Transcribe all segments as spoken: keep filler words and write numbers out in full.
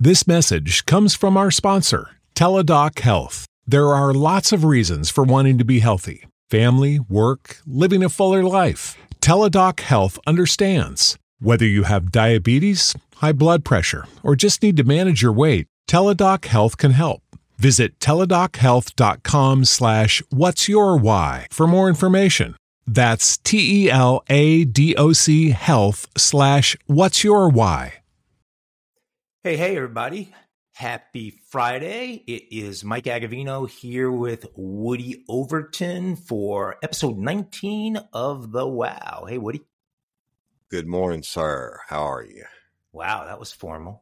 This message comes from our sponsor, Teladoc Health. There are lots of reasons for wanting to be healthy. Family, work, living a fuller life. Teladoc Health understands. Whether you have diabetes, high blood pressure, or just need to manage your weight, Teladoc Health can help. Visit teladochealth.com slash what's your why for more information. That's T-E-L-A-D-O-C health slash what's your why. Hey, hey, everybody. Happy Friday. It is Mike Agavino here with Woody Overton for episode nineteen of The Wow. Hey, Woody. Good morning, sir. How are you? Wow, that was formal.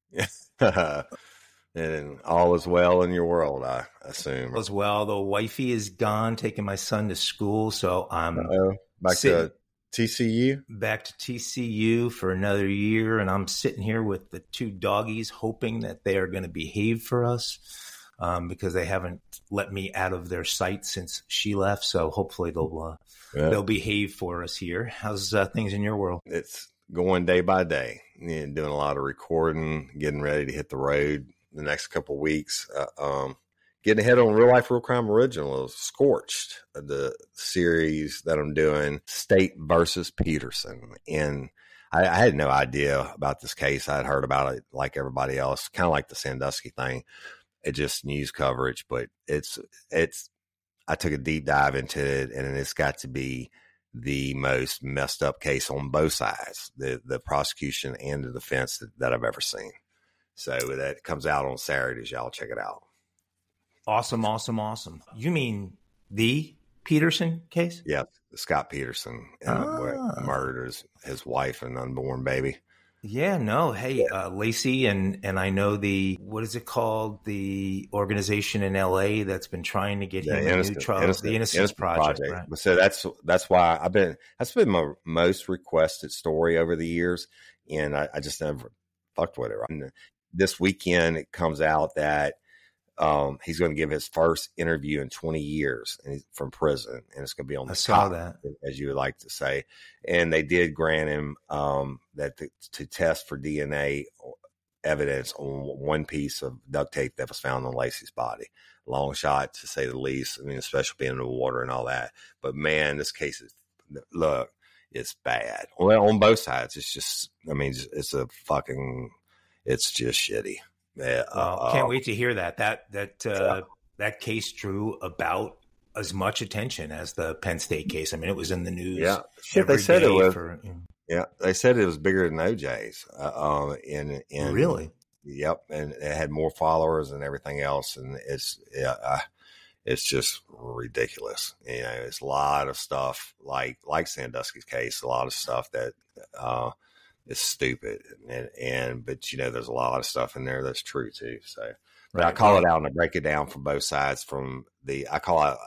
And all is well in your world, I assume. All is well. The wifey is gone, taking my son to school, so I'm Uh-oh. Back sitting, to T C U? Back to T C U for another year, and I'm sitting here with the two doggies hoping that they are going to behave for us um, because they haven't let me out of their sight since she left, so hopefully they'll, uh, yeah. they'll behave for us here. How's uh, things in your world? It's going day by day. You know, doing a lot of recording, getting ready to hit the road the next couple of weeks. Uh, um, getting ahead on Real Life, Real Crime Original, Scorched, the series that I'm doing, State versus Peterson. And I, I had no idea about this case. I had heard about it like everybody else, kind of like the Sandusky thing. It just news coverage, but it's, it's, I took a deep dive into it, and it's got to be the most messed up case on both sides, the, the prosecution and the defense that, that I've ever seen. So that comes out on Saturdays. Y'all check it out. Awesome, awesome, awesome. You mean the Peterson case? Yeah, Scott Peterson ah. murdered his, his wife and unborn baby. Yeah, no. Hey, uh, Lacey, and and I know the, what is it called? The organization in L A that's been trying to get him a new trial, Innocent, the Innocence, Innocence Project. Project. Right? So that's that's why I've been, that's been my most requested story over the years, and I, I just never fucked with it. Right? This weekend, it comes out that um, he's going to give his first interview in twenty years and he's from prison, and it's going to be on the I saw top, that, as you would like to say. And they did grant him um, that to, to test for D N A evidence on one piece of duct tape that was found on Lacey's body. Long shot, to say the least. I mean, especially being in the water and all that. But man, this case is, look, it's bad. Well, on both sides, it's just, I mean, it's a fucking, it's just shitty. Yeah, well, uh, can't wait to hear that. That that uh, yeah. that case drew about as much attention as the Penn State case. I mean, it was in the news. Yeah, shit. They said it was. For, you know. Yeah, they said it was bigger than O J's. Uh, um, and and really, yep, and it had more followers and everything else. And it's yeah, uh, it's just ridiculous. You know, it's a lot of stuff like like Sandusky's case. A lot of stuff that. Uh, It's stupid, and, and but you know, there's a lot of stuff in there that's true too. So, but right. I call it out and I break it down from both sides. From the, I call out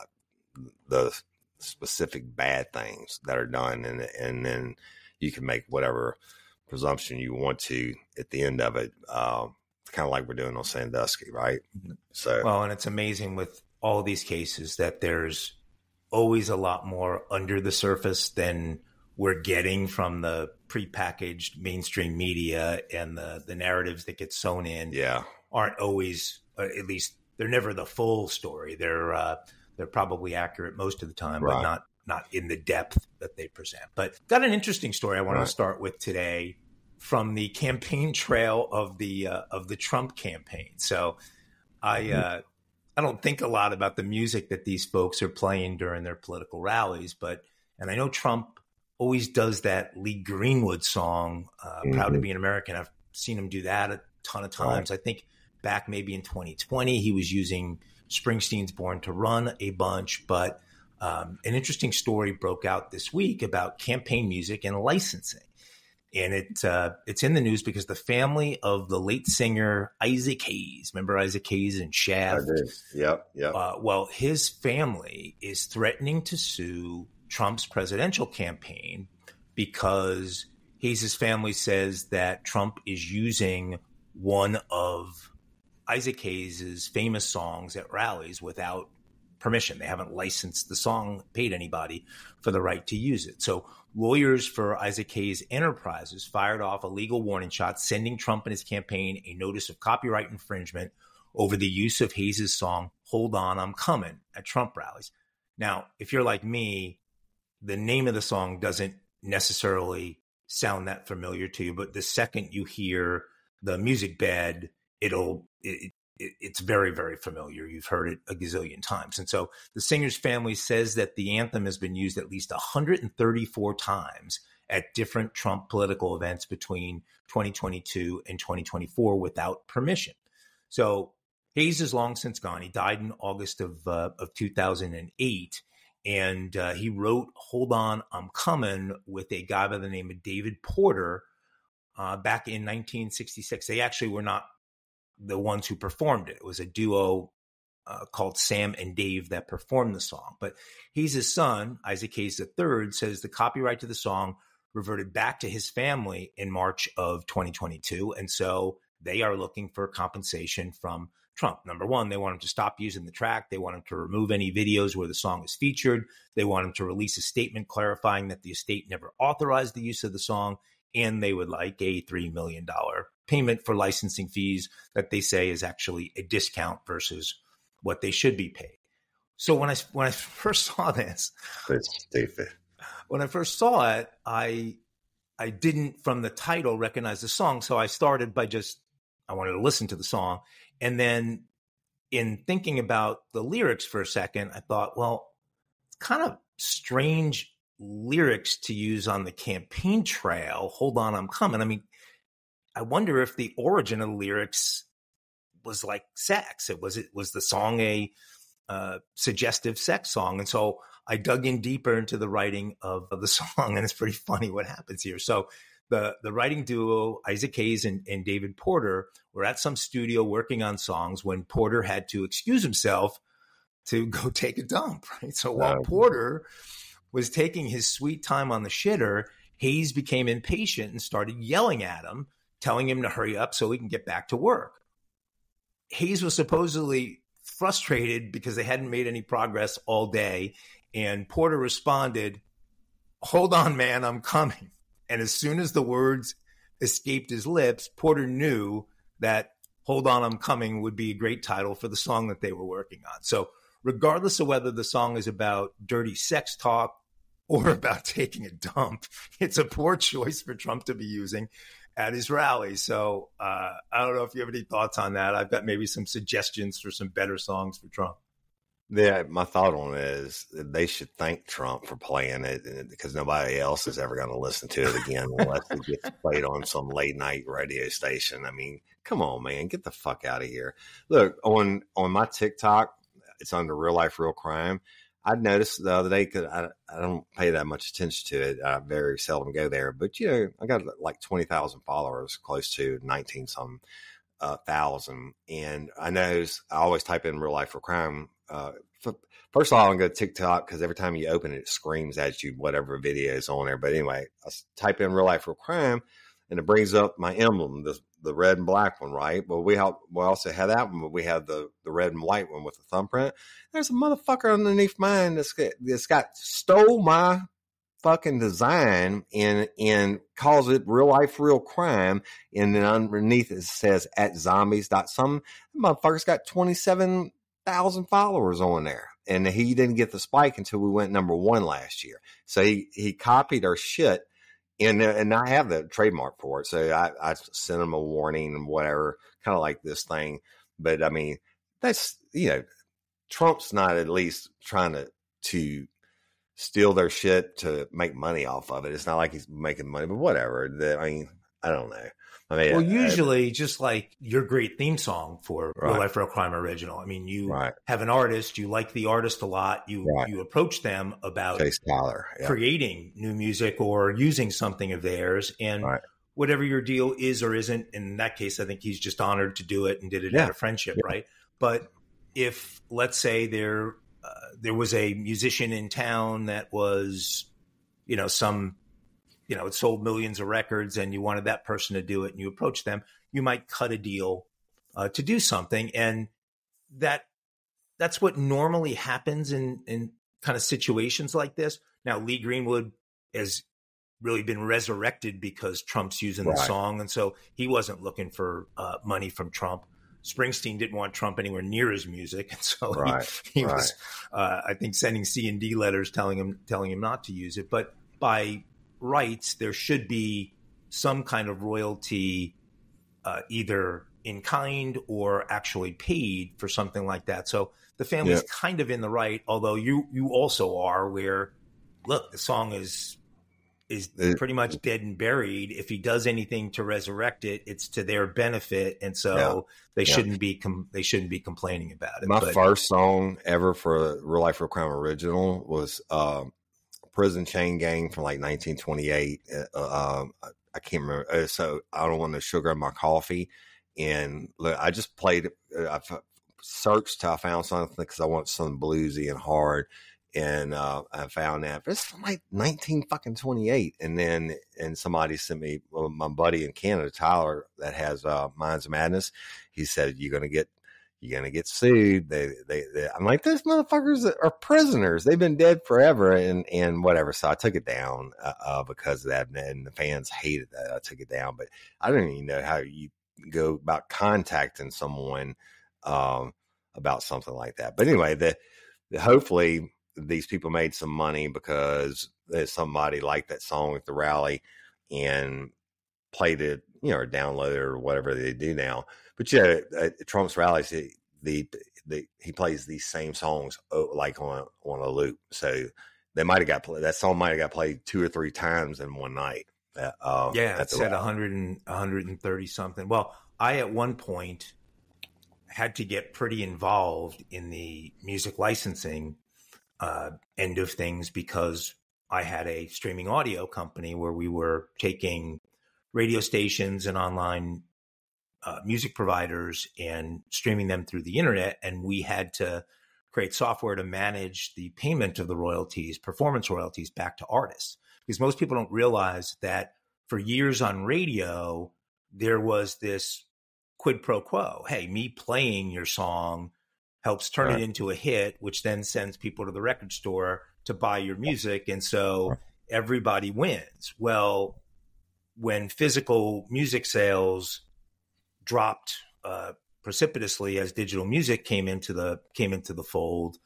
the specific bad things that are done, and and then you can make whatever presumption you want to at the end of it. Uh, kind of like we're doing on Sandusky, right? So, well, and it's amazing with all of these cases that there's always a lot more under the surface than we're getting from the prepackaged mainstream media, and the, the narratives that get sewn in yeah. aren't always, uh, at least they're never the full story. They're, uh, they're probably accurate most of the time, right. but not, not in the depth that they present. But got an interesting story I want right. to start with today from the campaign trail of the, uh, of the Trump campaign. So I, mm-hmm. uh, I don't think a lot about the music that these folks are playing during their political rallies, but, and I know Trump always does that Lee Greenwood song, uh, mm-hmm. Proud to Be an American. I've seen him do that a ton of times. Right. I think back maybe in twenty twenty, he was using Springsteen's Born to Run a bunch. But um, an interesting story broke out this week about campaign music and licensing. And it uh, it's in the news because the family of the late singer Isaac Hayes, remember Isaac Hayes and Shaft? I did. Yep, yep. Uh, well, his family is threatening to sue Trump's presidential campaign because Hayes' family says that Trump is using one of Isaac Hayes' famous songs at rallies without permission. They haven't licensed the song, paid anybody for the right to use it. So lawyers for Isaac Hayes Enterprises fired off a legal warning shot, sending Trump and his campaign a notice of copyright infringement over the use of Hayes' song, Hold On, I'm Coming, at Trump rallies. Now, if you're like me, the name of the song doesn't necessarily sound that familiar to you, but the second you hear the music bed, it'll it, it, it's very, very familiar. You've heard it a gazillion times. And so the singer's family says that the anthem has been used at least one hundred thirty-four times at different Trump political events between twenty twenty-two and twenty twenty-four without permission. So Hayes is long since gone. He died in August of uh, of two thousand eight. And uh, he wrote Hold On, I'm Coming with a guy by the name of David Porter uh, back in nineteen sixty-six. They actually were not the ones who performed it. It was a duo uh, called Sam and Dave that performed the song. But he's his son, Isaac Hayes the third, says the copyright to the song reverted back to his family in March of twenty twenty-two. And so they are looking for compensation from Trump. Number one, they want him to stop using the track. They want him to remove any videos where the song is featured. They want him to release a statement clarifying that the estate never authorized the use of the song. And they would like a three million dollars payment for licensing fees that they say is actually a discount versus what they should be paid. So when I, when I first saw this, it's stupid. When I first saw it, I, I didn't from the title recognize the song. So I started by just, I wanted to listen to the song. And then in thinking about the lyrics for a second, I thought, well, it's kind of strange lyrics to use on the campaign trail. Hold on, I'm coming. I mean, I wonder if the origin of the lyrics was like sex. It was, it was the song a uh, suggestive sex song. And so I dug in deeper into the writing of, of the song, and it's pretty funny what happens here. So The the writing duo, Isaac Hayes and, and David Porter, were at some studio working on songs when Porter had to excuse himself to go take a dump, right? So while Wow. Porter was taking his sweet time on the shitter, Hayes became impatient and started yelling at him, telling him to hurry up so he can get back to work. Hayes was supposedly frustrated because they hadn't made any progress all day, and Porter responded, "Hold on, man, I'm coming." And as soon as the words escaped his lips, Porter knew that Hold On, I'm Coming would be a great title for the song that they were working on. So regardless of whether the song is about dirty sex talk or about taking a dump, it's a poor choice for Trump to be using at his rally. So uh, I don't know if you have any thoughts on that. I've got maybe some suggestions for some better songs for Trump. Yeah, my thought on it is they should thank Trump for playing it, because nobody else is ever going to listen to it again unless it gets played on some late night radio station. I mean, come on, man, get the fuck out of here. Look, on on my TikTok, it's under Real Life, Real Crime. I noticed the other day, because I, I don't pay that much attention to it. I very seldom go there. But, you know, I got like twenty thousand followers, close to nineteen some uh, thousand. And I notice I always type in Real Life, Real Crime. Uh, first of all, I'm going to TikTok, because every time you open it, it screams at you whatever video is on there. But anyway, I type in Real Life, Real Crime, and it brings up my emblem, the the red and black one, right? Well, we have, we also have that one, but we have the, the red and white one with the thumbprint. There's a motherfucker underneath mine that's got, that's got stole my fucking design and and calls it Real Life, Real Crime, and then underneath it says at zombies dot some. That motherfucker's got twenty-seven thousand followers on there, and he didn't get the spike until we went number one last year. So he he copied our shit, and and I have the trademark for it. So I I sent him a warning and whatever, kind of like this thing. But I mean, that's, you know, Trump's not at least trying to to steal their shit to make money off of it. It's not like he's making money, but whatever. The, I mean, I don't know. I mean, well, I, usually, I, just like your great theme song for right. Real Life, Real Crime original. I mean, you right. have an artist, you like the artist a lot, you right. you approach them about Chase Tyler, yeah. creating new music or using something of theirs, and right. whatever your deal is or isn't. In that case, I think he's just honored to do it and did it yeah. out of friendship, yeah. right? But if, let's say, there uh, there was a musician in town that was, you know, some, you know, it sold millions of records, and you wanted that person to do it, and you approach them, you might cut a deal uh, to do something. And that that's what normally happens in, in kind of situations like this. Now, Lee Greenwood has really been resurrected because Trump's using Right. the song. And so he wasn't looking for uh, money from Trump. Springsteen didn't want Trump anywhere near his music. And so Right. he, he Right. was, uh, I think, sending C and D letters telling him, telling him not to use it. But by rights, there should be some kind of royalty, uh, either in kind or actually paid for something like that. So the family's Yeah. kind of in the right, although you, you also are, where, look, the song is, is It- pretty much dead and buried. If he does anything to resurrect it, it's to their benefit. And so Yeah. they Yeah. shouldn't be, com- they shouldn't be complaining about it. My But- first song ever for a Real Life Real Crime original was um, Prison Chain Gang from like nineteen twenty-eight. Uh, um, I, I can't remember. Uh, so I don't want the sugar in my coffee. And look, I just played, uh, I f- searched till I found something because I want something bluesy and hard. And uh, I found that it's from like nineteen fucking twenty-eight. And then, and somebody sent me, well, my buddy in Canada, Tyler, that has uh, Minds of Madness. He said, you're going to get, you're going to get sued. They, they, they, I'm like, those motherfuckers are prisoners. They've been dead forever and, and whatever. So I took it down uh, uh, because of that. And the fans hated that I took it down, but I don't even know how you go about contacting someone um, about something like that. But anyway, the, the hopefully these people made some money because there's somebody liked that song at the rally and played it, you know, or downloaded it or whatever they do now. But yeah, at Trump's rallies, the, the, the he plays these same songs like on a, on a loop. So they might have got play, that song might have got played two or three times in one night. Uh, yeah, at it the said rally. one hundred and one hundred thirty something. Well, I at one point had to get pretty involved in the music licensing uh, end of things because I had a streaming audio company where we were taking radio stations and online uh, music providers and streaming them through the internet. And we had to create software to manage the payment of the royalties, performance royalties back to artists. Because most people don't realize that for years on radio, there was this quid pro quo. Hey, me playing your song helps turn Right. it into a hit, which then sends people to the record store to buy your music. And so everybody wins. Well, when physical music sales dropped uh, precipitously as digital music came into the came into the fold,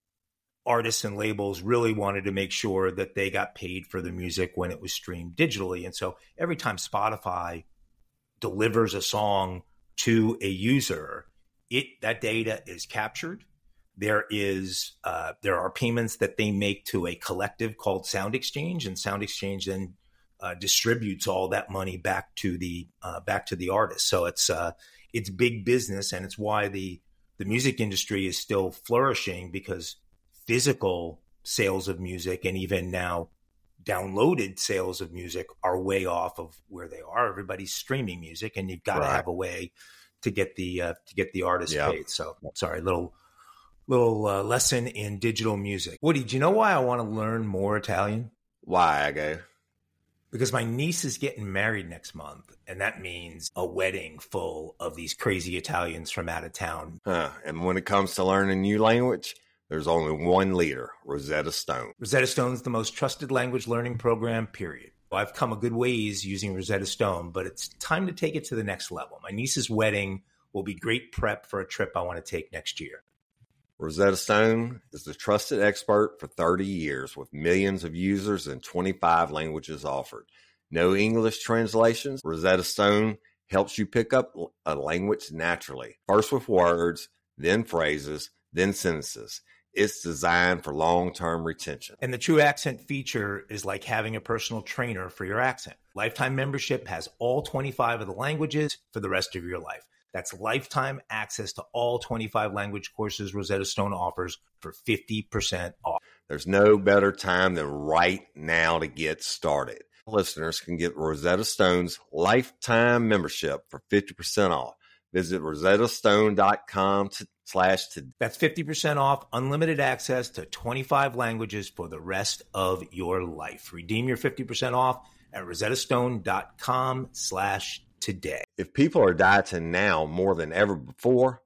artists and labels really wanted to make sure that they got paid for the music when it was streamed digitally. And so every time Spotify delivers a song to a user, it that data is captured. There is uh, there are payments that they make to a collective called Sound Exchange, and Sound Exchange then uh, distributes all that money back to the uh, back to the artist. So it's uh, it's big business, and it's why the the music industry is still flourishing, because physical sales of music and even now downloaded sales of music are way off of where they are. Everybody's streaming music, and you've got to Right. have a way to get the uh, to get the artist Yeah. paid. So sorry, little little uh, lesson in digital music. Woody, do you know why I want to learn more Italian? Why I go? Because my niece is getting married next month, and that means a wedding full of these crazy Italians from out of town. Huh. And when it comes to learning a new language, there's only one leader, Rosetta Stone. Rosetta Stone's the most trusted language learning program, period. Well, I've come a good ways using Rosetta Stone, but it's time to take it to the next level. My niece's wedding will be great prep for a trip I want to take next year. Rosetta Stone is the trusted expert for thirty years with millions of users and twenty-five languages offered. No English translations. Rosetta Stone helps you pick up a language naturally, first with words, then phrases, then sentences. It's designed for long-term retention. And the True Accent feature is like having a personal trainer for your accent. Lifetime membership has all twenty-five of the languages for the rest of your life. That's lifetime access to all twenty-five language courses Rosetta Stone offers for fifty percent off. There's no better time than right now to get started. Listeners can get Rosetta Stone's lifetime membership for fifty percent off. Visit rosetta stone dot com to, slash to. That's fifty percent off, unlimited access to twenty-five languages for the rest of your life. Redeem your fifty percent off at rosetta stone dot com slash today. If people are dieting now more than ever before,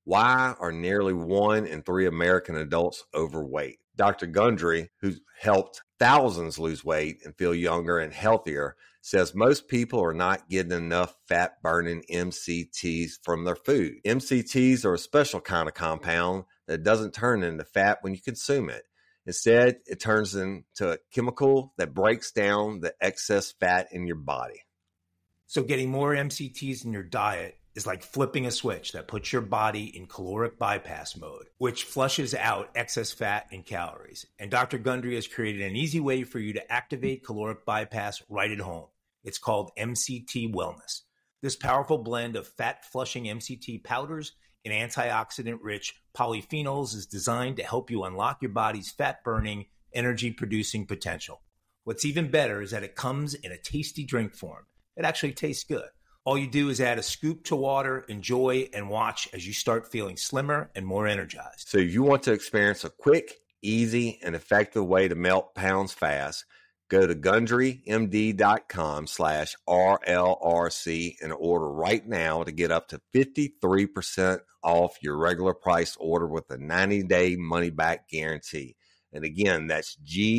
Why are nearly one in three American adults overweight? Doctor Gundry, who's helped thousands lose weight and feel younger and healthier, says most people are not getting enough fat-burning M C Ts from their food. M C Ts are a special kind of compound that doesn't turn into fat when you consume it. Instead, it turns into a chemical that breaks down the excess fat in your body. So getting more M C Ts in your diet is like flipping a switch that puts your body in caloric bypass mode, which flushes out excess fat and calories. And Doctor Gundry has created an easy way for you to activate caloric bypass right at home. It's called M C T Wellness. This powerful blend of fat-flushing M C T powders and antioxidant-rich polyphenols is designed to help you unlock your body's fat-burning, energy-producing potential. What's even better is that it comes in a tasty drink form. It actually tastes good. All you do is add a scoop to water, enjoy, and watch as you start feeling slimmer and more energized. So if you want to experience a quick, easy, and effective way to melt pounds fast, go to GundryMD.com slash RLRC and order right now to get up to fifty-three percent off your regular price order with a ninety-day money-back guarantee. And again, that's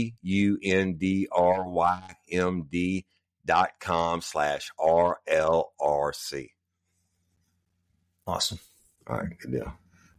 G-U-N-D-R-Y-M-D dot com slash R L R C. Awesome. All right, good deal.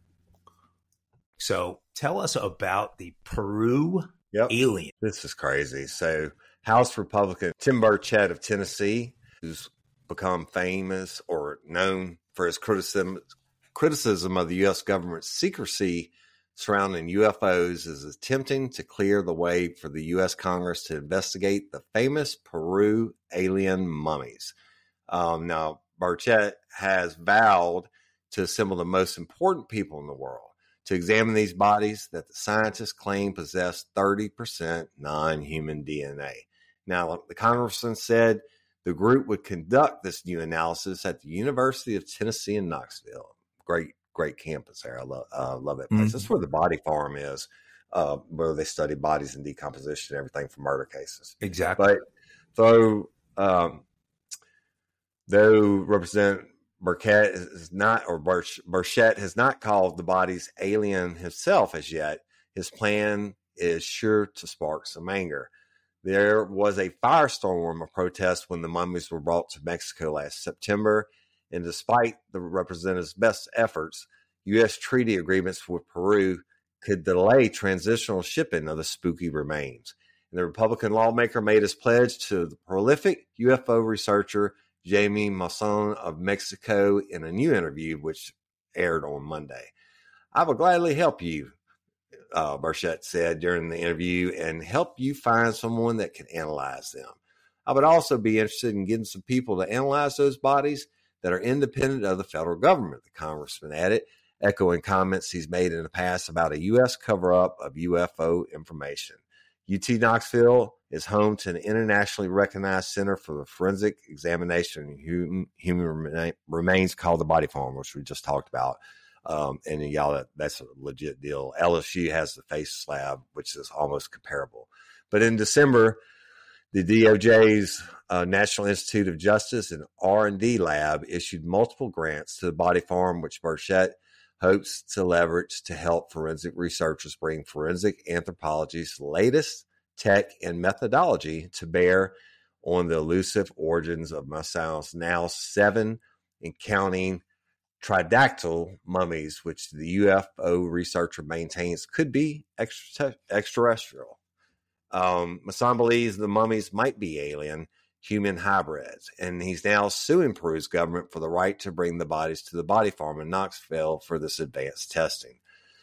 So tell us about the Peru Yep. alien. This is crazy. So House Republican Tim Burchett of Tennessee, who's become famous or known for his criticism criticism of the U S government's secrecy surrounding U F Os, is attempting to clear the way for the U S Congress to investigate the famous Peru alien mummies. Um, now, Burchett has vowed to assemble the most important people in the world to examine these bodies that the scientists claim possess thirty percent non-human D N A. Now, the congressman said the group would conduct this new analysis at the University of Tennessee in Knoxville. Great, great campus there. I love, uh, love that place. Mm-hmm. That's where the body farm is, uh, where they study bodies and decomposition and everything for murder cases. Exactly. But though, um, though Representative Burchett is not, or Burchett has not called the bodies alien himself as yet, his plan is sure to spark some anger. There was a firestorm of protest when the mummies were brought to Mexico last September, and despite the representative's best efforts, U S treaty agreements with Peru could delay transitional shipping of the spooky remains. And the Republican lawmaker made his pledge to the prolific U F O researcher Jaime Maussan of Mexico in a new interview, which aired on Monday. I will gladly help you, uh, Burchett said during the interview, and help you find someone that can analyze them. I would also be interested in getting some people to analyze those bodies that are independent of the federal government, the congressman added, echoing comments he's made in the past about a U S cover-up of U F O information. U T Knoxville is home to an internationally recognized center for the forensic examination of human, human remains called the Body Farm, which we just talked about. Um, and y'all, that, that's a legit deal. L S U has the face lab, which is almost comparable. But in December, the D O J's uh, National Institute of Justice and R and D lab issued multiple grants to the Body Farm, which Burchett hopes to leverage to help forensic researchers bring forensic anthropology's latest tech and methodology to bear on the elusive origins of Maussan's now seven and counting tridactyl mummies, which the U F O researcher maintains could be extra- extraterrestrial. Um, Maussan believes the mummies might be alien human hybrids, and he's now suing Peru's government for the right to bring the bodies to the Body Farm in Knoxville for this advanced testing.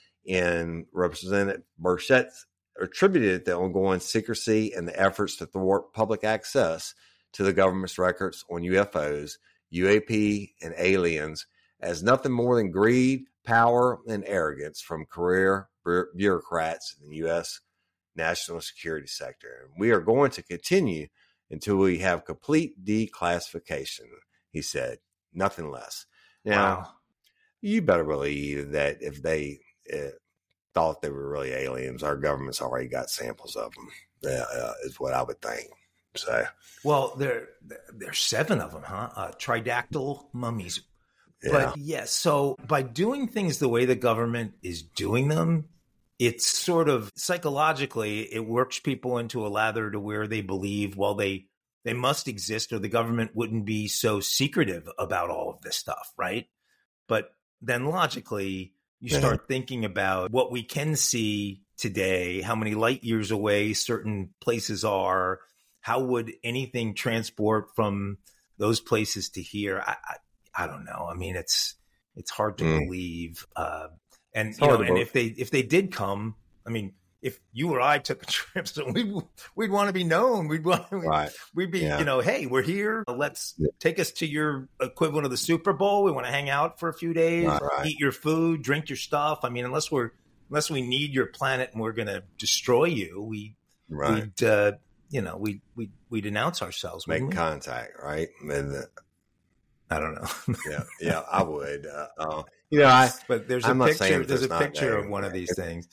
And Representative Burchett attributed the ongoing secrecy and the efforts to thwart public access to the government's records on U F Os, U A P, and aliens as nothing more than greed, power, and arrogance from career bureaucrats in the U S national security sector. And we are going to continue until we have complete declassification, he said. Nothing less. Now, wow. You better believe that if they uh, thought they were really aliens, our government's already got samples of them, uh, is what I would think. So, well, there, there's seven of them, huh? Uh, tridactyl mummies. Yeah. But yeah, so by doing things the way the government is doing them, it's sort of psychologically, it works people into a lather to where they believe, well, they they must exist or the government wouldn't be so secretive about all of this stuff, right? But then logically, you Yeah. start thinking about what we can see today, how many light years away certain places are, how would anything transport from those places to here? I, I, I don't know. I mean, it's it's hard to Mm. believe. Uh, and It's you know, hard to and believe. if they if they did come, I mean, if you or I took a trip, so we we'd want to be known. We'd want we'd, Right. we'd be, Yeah. you know, hey, we're here. Let's Yeah. take us to your equivalent of the Super Bowl. We want to hang out for a few days, Right, right. eat your food, drink your stuff. I mean, unless we're unless we need your planet and we're going to destroy you, we Right. we'd uh, you know we we we'd announce ourselves. Make wouldn't we? contact, right? And uh, I don't know. yeah, yeah, I would. Uh, uh, you know, I But there's a I'm not saying picture. that There's a there's not picture there. of one of these things.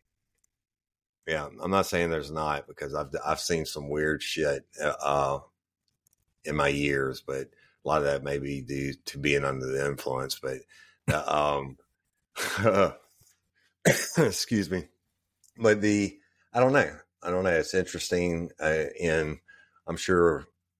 yeah, I'm not saying there's not because I've I've seen some weird shit uh, in my years, but a lot of that may be due to being under the influence. But uh, um, excuse me, but the I don't know. I don't know. It's interesting, uh, and I'm sure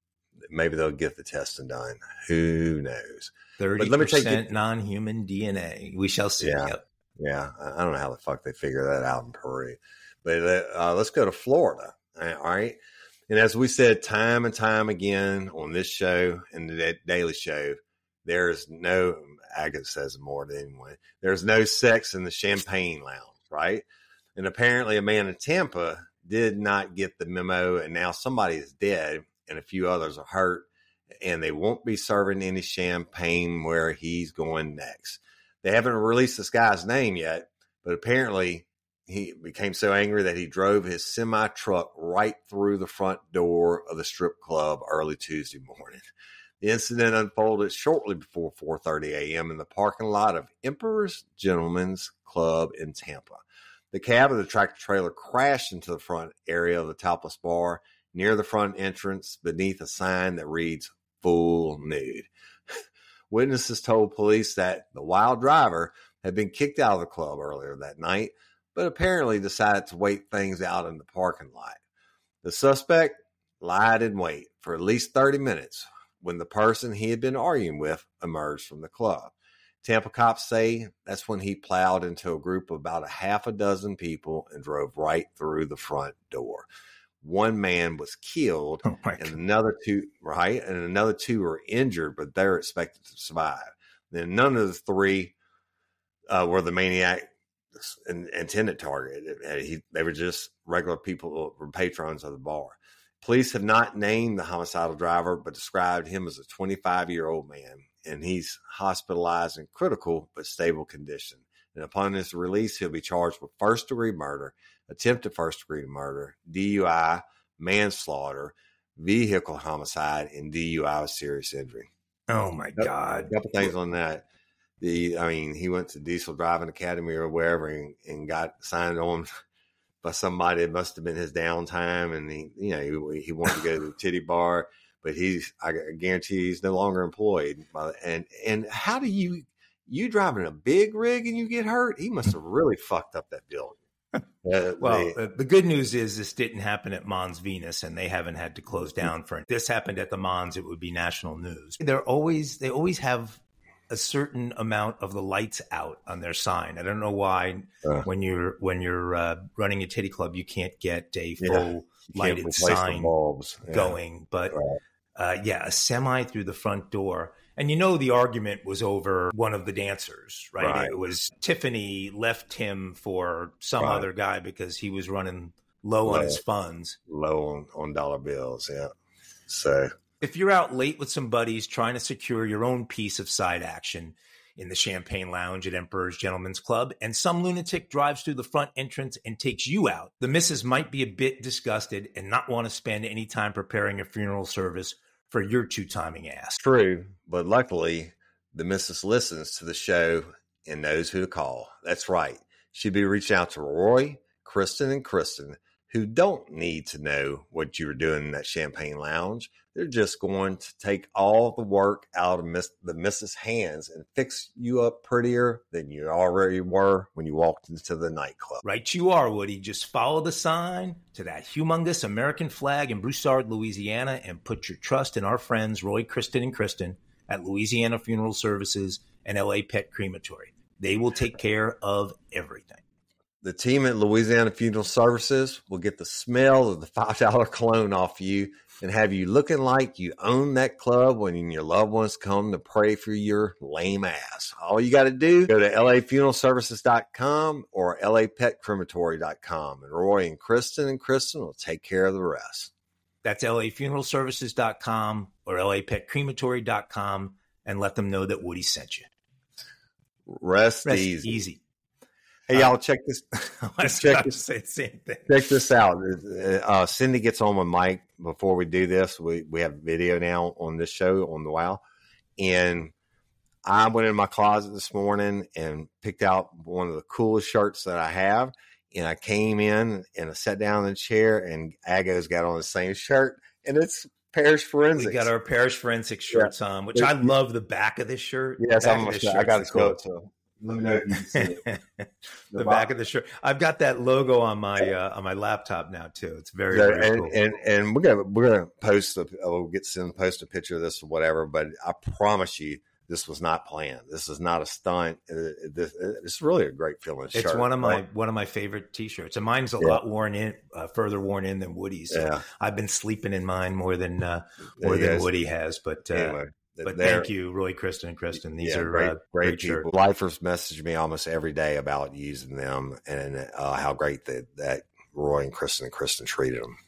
maybe they'll get the testing done. Who knows? Thirty let me take percent you- non-human D N A. We shall see. Yeah. Yep. Yeah, I I don't know how the fuck they figure that out in Peru. But uh, let's go to Florida. All right. And as we said time and time again on this show and the Daily Show, there's no, Agatha says more than anyone, there's no sex in the Champagne Lounge, right? And apparently a man in Tampa did not get the memo, and now somebody is dead and a few others are hurt, and they won't be serving any champagne where he's going next. They haven't released this guy's name yet, but apparently he became so angry that he drove his semi truck right through the front door of the strip club early Tuesday morning. The incident unfolded shortly before four thirty a.m. in the parking lot of Emperor's Gentlemen's Club in Tampa. The cab of the tractor trailer crashed into the front area of the topless bar near the front entrance beneath a sign that reads "Full Nude." Witnesses told police that the wild driver had been kicked out of the club earlier that night, but apparently decided to wait things out in the parking lot. The suspect lied in wait for at least thirty minutes when the person he had been arguing with emerged from the club. Tampa cops say that's when he plowed into a group of about a half a dozen people and drove right through the front door. One man was killed, Oh my and God. another two, right? And another two were injured, but they're expected to survive. Then none of the three uh, were the maniac intended target. He, they were just regular people, were patrons of the bar. Police have not named the homicidal driver, but described him as a twenty-five-year-old man, and he's hospitalized in critical but stable condition. And upon his release, he'll be charged with first-degree murder, attempted first-degree murder, D U I, manslaughter, vehicle homicide, and D U I with serious injury. Oh my God. A couple things on that. The, I mean, he went to Diesel Driving Academy or wherever and, and got signed on by somebody. It must have been his downtime, and he, you know, he, he wanted to go to the titty bar, but he's, I guarantee he's no longer employed. By, and and how do you, you driving a big rig and you get hurt? He must have really fucked up that building. Uh, Well, they, uh, the good news is this didn't happen at Mons Venus, and they haven't had to close down for it. This happened at the Mons, it would be national news. They're always they always have a certain amount of the lights out on their sign. I don't know why Uh. when you're when you're uh, running a titty club, you can't get a full Yeah, you can't lighted replace the sign bulbs. Yeah. going. But Right. uh, yeah, a semi through the front door. And you know the argument was over one of the dancers, right? Right. It was Tiffany left him for some Right. other guy because he was running low on Low. his funds. Low on, on dollar bills. Yeah. So, If you're out late with some buddies trying to secure your own piece of side action in the Champagne Lounge at Emperor's Gentlemen's Club, and some lunatic drives through the front entrance and takes you out, the missus might be a bit disgusted and not want to spend any time preparing a funeral service for your two-timing ass. true, but luckily the missus listens to the show and knows who to call. That's right. She'd be reaching out to Roy, Kristen, and Kristen, who don't need to know what you were doing in that Champagne Lounge. They're just going to take all the work out of miss, the missus hands and fix you up prettier than you already were when you walked into the nightclub. Right you are, Woody. Just follow the sign to that humongous American flag in Broussard, Louisiana, and put your trust in our friends Roy, Kristen, and Kristen at Louisiana Funeral Services and L A Pet Crematory. They will take care of everything. The team at Louisiana Funeral Services will get the smell of the five dollar cologne off you and have you looking like you own that club when your loved ones come to pray for your lame ass. All you got to do, go to L A funeral services dot com or L A pet crematory dot com, and Roy and Kristen and Kristen will take care of the rest. That's L A funeral services dot com or L A pet crematory dot com, and let them know that Woody sent you. Rest, Rest easy. easy. Hey, y'all, check this. I was check about to this. say the same thing. Check this out. Uh, Cindy gets on with Mike before we do this. We we have video now on this show on the Wow, and I went in my closet this morning and picked out one of the coolest shirts that I have. And I came in and I sat down in the chair, and Aggo's got on the same shirt, and it's Parish Forensics. We got our Parish Forensics shirts yeah. on, which I love the back of this shirt. Yes, I'm gonna I got to show it to. Let me know if you can see it. The, the back of the shirt. I've got that logo on my uh, on my laptop now too. It's very, yeah, very and, cool. And and we're gonna we're gonna post a we'll get to post a picture of this or whatever. But I promise you, this was not planned. This is not a stunt. It, this it's really a great feeling shirt. It's one of my right? one of my favorite T-shirts, and mine's a yeah. lot worn in, uh, further worn in than Woody's. So yeah. I've been sleeping in mine more than uh, more than Woody has. But uh, anyway. But thank you, Roy, Kristen, and Kristen. These yeah, are great, uh, great, great people. shirts. Lifers message me almost every day about using them and uh, how great that, that Roy and Kristen and Kristen treated them.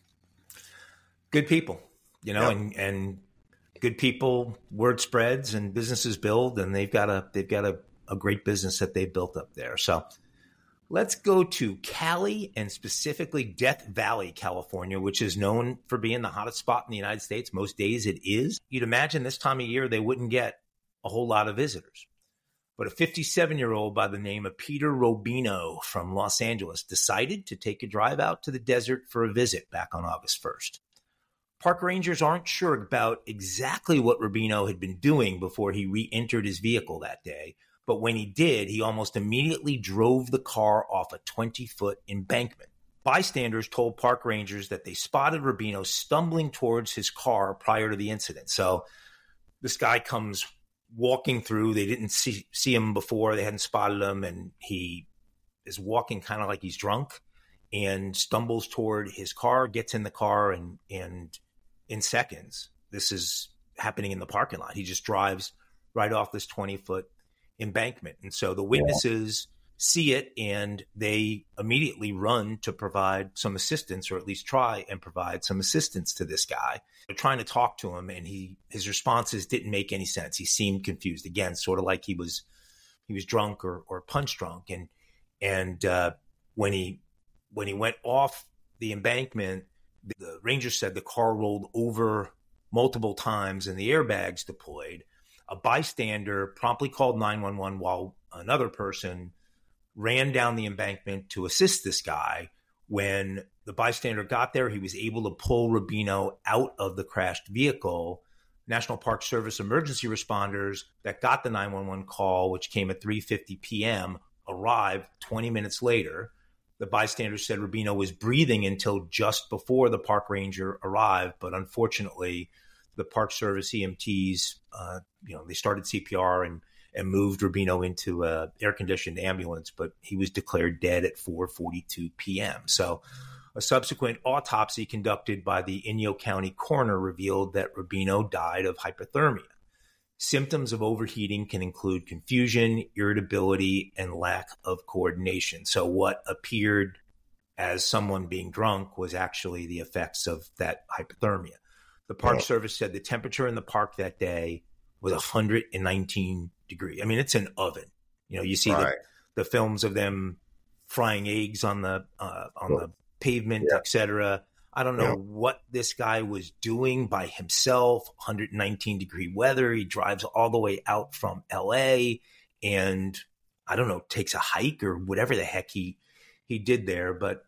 Good people, you know, yep. and and good people. Word spreads and businesses build, and they've got a they've got a, a great business that they've built up there. So let's go to Cali, and specifically Death Valley, California, which is known for being the hottest spot in the United States. Most days it is. You'd imagine this time of year they wouldn't get a whole lot of visitors. But a fifty-seven-year-old by the name of Peter Robino from Los Angeles decided to take a drive out to the desert for a visit back on August first. Park rangers aren't sure about exactly what Robino had been doing before he re-entered his vehicle that day. But when he did, he almost immediately drove the car off a twenty-foot embankment. Bystanders told park rangers that they spotted Robino stumbling towards his car prior to the incident. So this guy comes walking through. They didn't see, see him before. They hadn't spotted him. And he is walking kind of like he's drunk and stumbles toward his car, gets in the car, and, and in seconds, this is happening in the parking lot. He just drives right off this twenty-foot embankment. And so the witnesses yeah. see it, and they immediately run to provide some assistance, or at least try and provide some assistance to this guy. They're trying to talk to him, and he his responses didn't make any sense. He seemed confused, again, sort of like he was he was drunk or or punch drunk. And and uh, when he when he went off the embankment, the, the ranger said the car rolled over multiple times and the airbags deployed. A bystander promptly called nine one one while another person ran down the embankment to assist this guy. When the bystander got there, he was able to pull Robino out of the crashed vehicle. National Park Service emergency responders that got the nine one one call, which came at three fifty p.m., arrived twenty minutes later. The bystander said Robino was breathing until just before the park ranger arrived, but unfortunately, the Park Service E M Ts, uh, you know, they started C P R and and moved Robino into a air-conditioned ambulance, but he was declared dead at four forty-two p.m. So a subsequent autopsy conducted by the Inyo County coroner revealed that Robino died of hypothermia. Symptoms of overheating can include confusion, irritability, and lack of coordination. So what appeared as someone being drunk was actually the effects of that hypothermia. The Park Service said the temperature in the park that day was one hundred nineteen degrees. I mean, it's an oven. You know, you see right. the, the films of them frying eggs on the uh, on cool. the pavement, yeah. et cetera. I don't know yeah. what this guy was doing by himself. one hundred nineteen degree weather. He drives all the way out from L A and I don't know, takes a hike or whatever the heck he he did there. But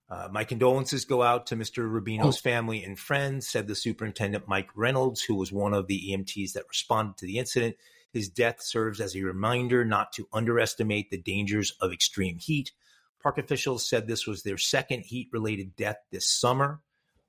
Uh, my condolences go out to Mister Rubino's family and friends, said the superintendent, Mike Reynolds, who was one of the E M Ts that responded to the incident. His death serves as a reminder not to underestimate the dangers of extreme heat. Park officials said this was their second heat-related death this summer.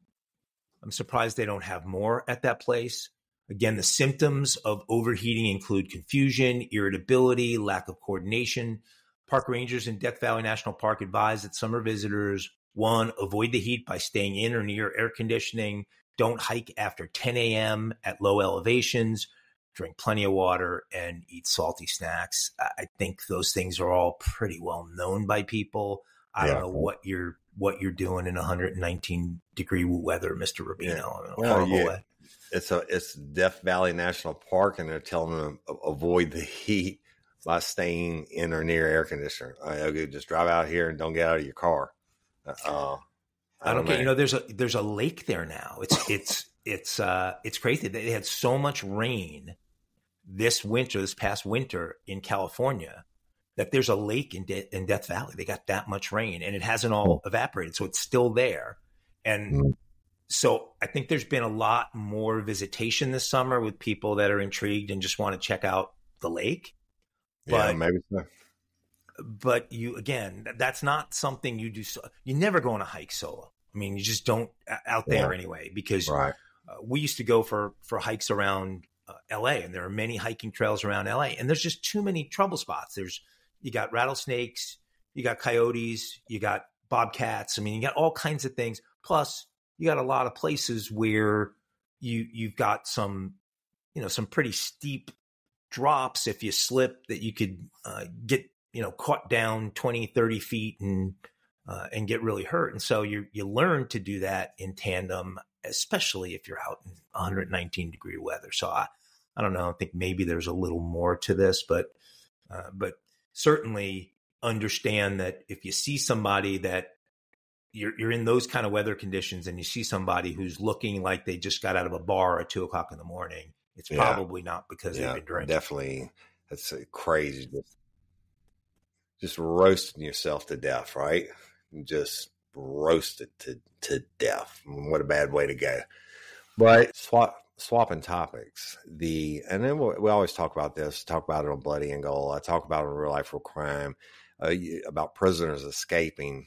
I'm surprised they don't have more at that place. Again, the symptoms of overheating include confusion, irritability, lack of coordination. Park rangers in Death Valley National Park advise that summer visitors, one, avoid the heat by staying in or near air conditioning. Don't hike after ten a.m. at low elevations. Drink plenty of water and eat salty snacks. I think those things are all pretty well known by people. I yeah. don't know what you're what you're doing in one hundred nineteen degree weather, Mister Rubino. Yeah. Well, yeah. Way. It's a it's Death Valley National Park, and they're telling them to avoid the heat by staying in or near air conditioner. I okay, just drive out here and don't get out of your car. Uh, I, I don't get. You know, there's a there's a lake there now. It's it's it's uh it's crazy. They had so much rain this winter, this past winter in California, that there's a lake in, De- in Death Valley. They got that much rain, and it hasn't all evaporated, so it's still there. And mm. so I think there's been a lot more visitation this summer with people that are intrigued and just want to check out the lake. But, yeah, maybe so. But you, again, that's not something you do. So, you never go on a hike solo. I mean, you just don't out there yeah. anyway, because right. uh, we used to go for, for hikes around uh, L A, and there are many hiking trails around L A, and there's just too many trouble spots. There's, you got rattlesnakes, you got coyotes, you got bobcats. I mean, you got all kinds of things. Plus, you got a lot of places where you you've got some, you know, some pretty steep drops. If you slip, that you could uh, get, you know, caught down twenty, thirty feet and uh, and get really hurt. And so you you learn to do that in tandem, especially if you're out in one hundred nineteen degree weather. So I, I don't know. I think maybe there's a little more to this, but uh, but certainly understand that if you see somebody that you're you're in those kind of weather conditions, and you see somebody who's looking like they just got out of a bar at two o'clock in the morning, it's yeah. probably not because yeah, they've been drinking. Definitely, that's crazy. Just, just roasting yourself to death, right? Just roasted to to death. What a bad way to go. But swap. Swapping topics, the and then we, we always talk about this, talk about it on Bloody and Gold. I talk about it on Real Life Real Crime, uh, about prisoners escaping.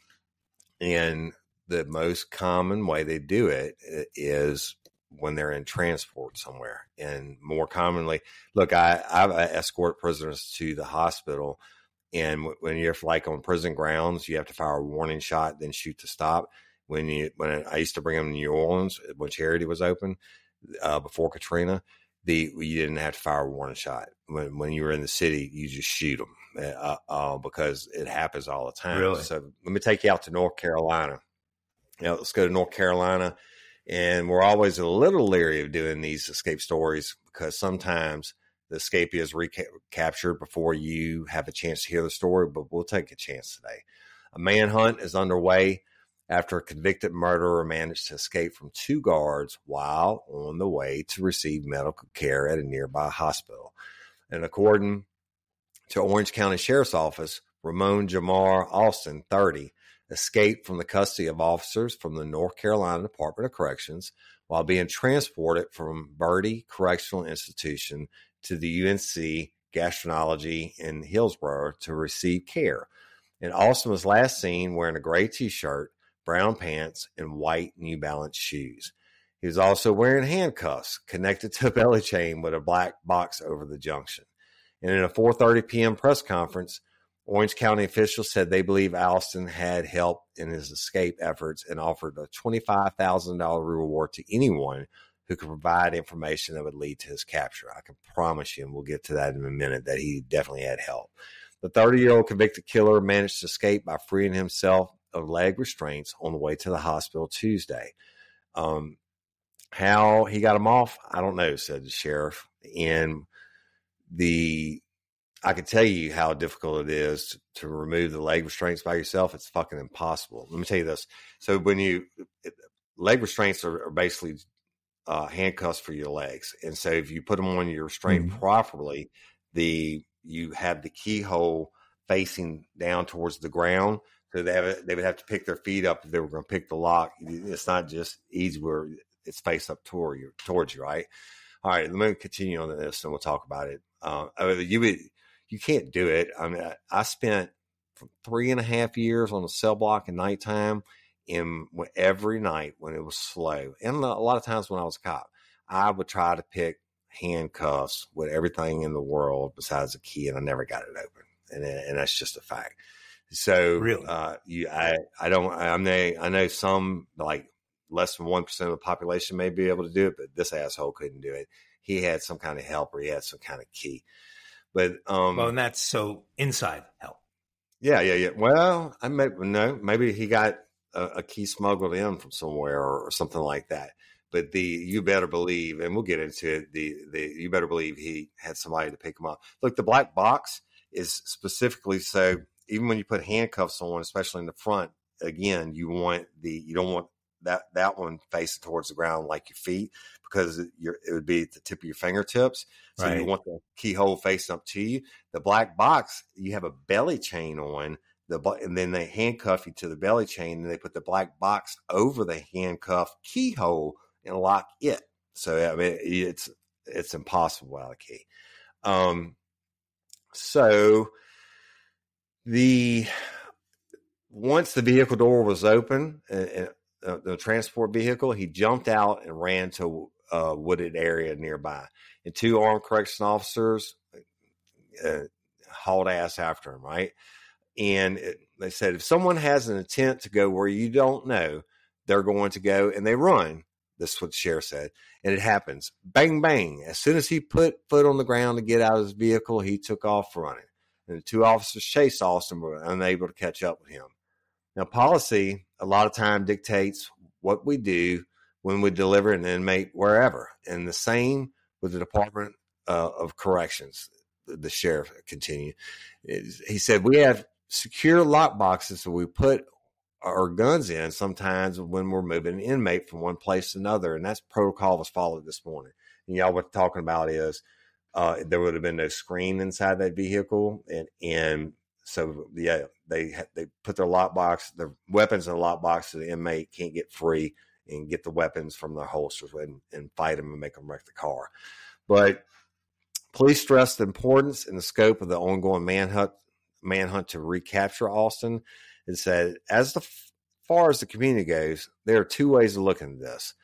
And the most common way they do it is when they're in transport somewhere. And more commonly, look, I, I escort prisoners to the hospital. And when you're like on prison grounds, you have to fire a warning shot, then shoot to stop. When you when I used to bring them to New Orleans when Charity was open, Uh, before Katrina, the you didn't have to fire a warning shot. When when you were in the city, you just shoot them uh, uh, because it happens all the time. Really? So let me take you out to North Carolina. You know, let's go to North Carolina, and we're always a little leery of doing these escape stories because sometimes the escapee is recaptured before you have a chance to hear the story. But we'll take a chance today. A manhunt is underway after a convicted murderer managed to escape from two guards while on the way to receive medical care at a nearby hospital. And according to Orange County Sheriff's Office, Ramon Jamar Austin, thirty, escaped from the custody of officers from the North Carolina Department of Corrections while being transported from Birdie Correctional Institution to the U N C Gastroenterology in Hillsborough to receive care. And Austin was last seen wearing a gray T-shirt, brown pants, and white New Balance shoes. He was also wearing handcuffs connected to a belly chain with a black box over the junction. And in a four thirty p.m. press conference, Orange County officials said they believe Austin had help in his escape efforts and offered a twenty-five thousand dollars reward to anyone who could provide information that would lead to his capture. I can promise you, and we'll get to that in a minute, that he definitely had help. The thirty-year-old convicted killer managed to escape by freeing himself of leg restraints on the way to the hospital Tuesday. Um, how he got him off, I don't know, said the sheriff. And the, I can tell you how difficult it is to, to remove the leg restraints by yourself. It's fucking impossible. Let me tell you this. So when you, leg restraints are, are basically uh, handcuffs for your legs. And so if you put them on your restraint mm-hmm. properly, the, you have the keyhole facing down towards the ground. So they have a, they would have to pick their feet up if they were going to pick the lock. It's not just easy where it's face up toward you, towards you, right? All right, let me continue on this, and we'll talk about it. Uh, you would, you can't do it. I mean, I, I spent three and a half years on a cell block at nighttime, and every night when it was slow, and a lot of times when I was a cop, I would try to pick handcuffs with everything in the world besides a key, and I never got it open, and and that's just a fact. So, really, uh, you, I, I don't, I know, I know some like less than one percent of the population may be able to do it, but this asshole couldn't do it. He had some kind of help, or he had some kind of key. But um, well, and that's so inside help. Yeah, yeah, yeah. Well, I may no, maybe he got a, a key smuggled in from somewhere or, or something like that. But the you better believe, and we'll get into it. The the you better believe he had somebody to pick him up. Look, the black box is specifically so. Even when you put handcuffs on, especially in the front, again, you want the you don't want that that one facing towards the ground like your feet, because you're, it would be at the tip of your fingertips. So right. You want the keyhole facing up to you. The black box, you have a belly chain on the, and then they handcuff you to the belly chain, and they put the black box over the handcuff keyhole and lock it. So I mean, it's it's impossible without a key. Um, so the once the vehicle door was open, and uh, the transport vehicle, he jumped out and ran to a wooded area nearby, and two armed correction officers uh, hauled ass after him. Right, and it, they said if someone has an intent to go where you don't know, they're going to go, and they run. This is what the sheriff said. And it happens. Bang, bang. As soon as he put foot on the ground to get out of his vehicle, he took off running. And the two officers chased Austin, but were unable to catch up with him. Now, policy a lot of time dictates what we do when we deliver an inmate wherever. And the same with the Department uh, of Corrections, the, the sheriff continued. He said, we have secure lock boxes, so we put our guns in sometimes when we're moving an inmate from one place to another. And that's protocol was followed this morning. And y'all what talking about is uh, there would have been no screen inside that vehicle. And, and so, yeah, they, they put their lock box, their weapons in the lock box so the inmate can't get free and get the weapons from their holsters and, and fight them and make them wreck the car. But police stressed the importance and the scope of the ongoing manhunt, manhunt to recapture Austin. And said, as the, far as the community goes, there are two ways of looking at this.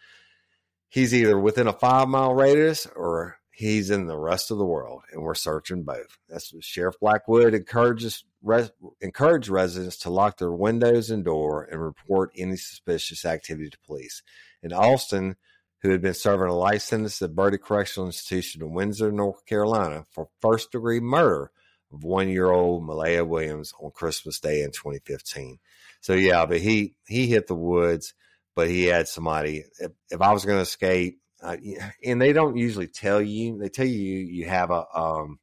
He's either within a five mile radius or he's in the rest of the world, and we're searching both. That's what Sheriff Blackwood encourages res, encourage residents to lock their windows and door and report any suspicious activity to police. And Austin, who had been serving a life sentence at Bertie Correctional Institution in Windsor, North Carolina, for first degree murder of one-year-old Malaya Williams on Christmas Day in twenty fifteen. So, yeah, but he, he hit the woods, but he had somebody. If, if I was going to escape, uh, and they don't usually tell you, they tell you you have a um,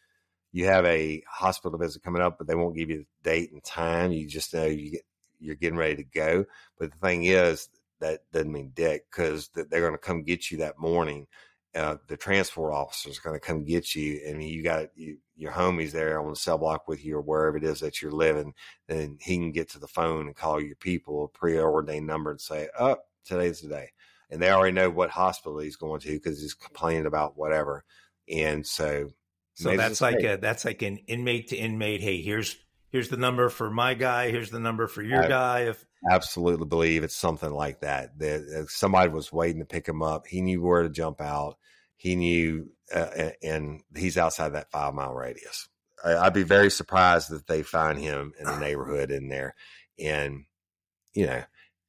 you have a hospital visit coming up, but they won't give you the date and time. You just know you get, you're getting ready to go. But the thing is, that doesn't mean dick, because they're going to come get you that morning. Uh, the transport officer is going to come get you, and you got you, your homies there on the cell block with you or wherever it is that you're living, and he can get to the phone and call your people, a preordained number, and say, oh, today's the day. And they already know what hospital he's going to because he's complaining about whatever. And so, so that's like a, that's like an inmate to inmate. Hey, here's here's the number for my guy. Here's the number for your I guy. If absolutely believe it's something like that. That somebody was waiting to pick him up. He knew where to jump out. He knew, uh, and he's outside that five mile radius. I, I'd be very surprised that they find him in the neighborhood in there. And, you know,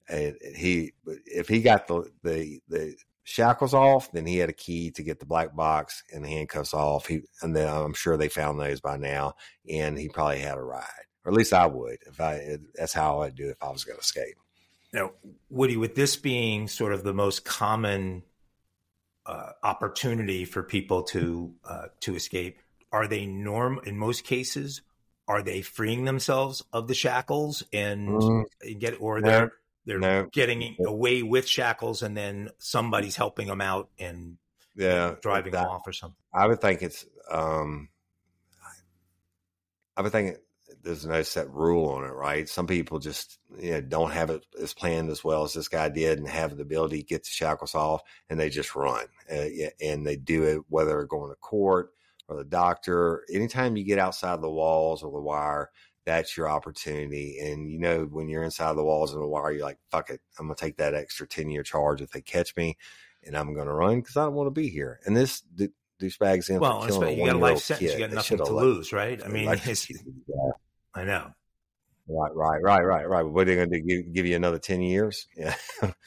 he, if he got the, the, the shackles off, then he had a key to get the black box and the handcuffs off. He, and then I'm sure they found those by now, and he probably had a ride, or at least I would, if I, that's how I'd do it if I was going to escape. Now, Woody, with this being sort of the most common Uh, opportunity for people to uh, to escape, are they norm in most cases? Are they freeing themselves of the shackles and mm. get, or no, they're they're no. getting away with shackles, and then somebody's helping them out and yeah, driving that, them off or something? I would think it's. Um, I would think there's no set rule on it, right? Some people just, you know, don't have it as planned as well as this guy did and have the ability to get the shackles off, and they just run. Uh, and they do it whether they're going to court or the doctor. Anytime you get outside the walls or the wire, that's your opportunity. And, you know, when you're inside the walls and the wire, you're like, fuck it, I'm going to take that extra ten-year charge if they catch me, and I'm going to run because I don't want to be here. And this the, douchebags in well, for killing a you got a life sentence. kid. You got They nothing to let, lose, right? I mean, it's, yeah. I know. Right, right, right, right, right. What are they going to do? Give, give you another ten years? Yeah.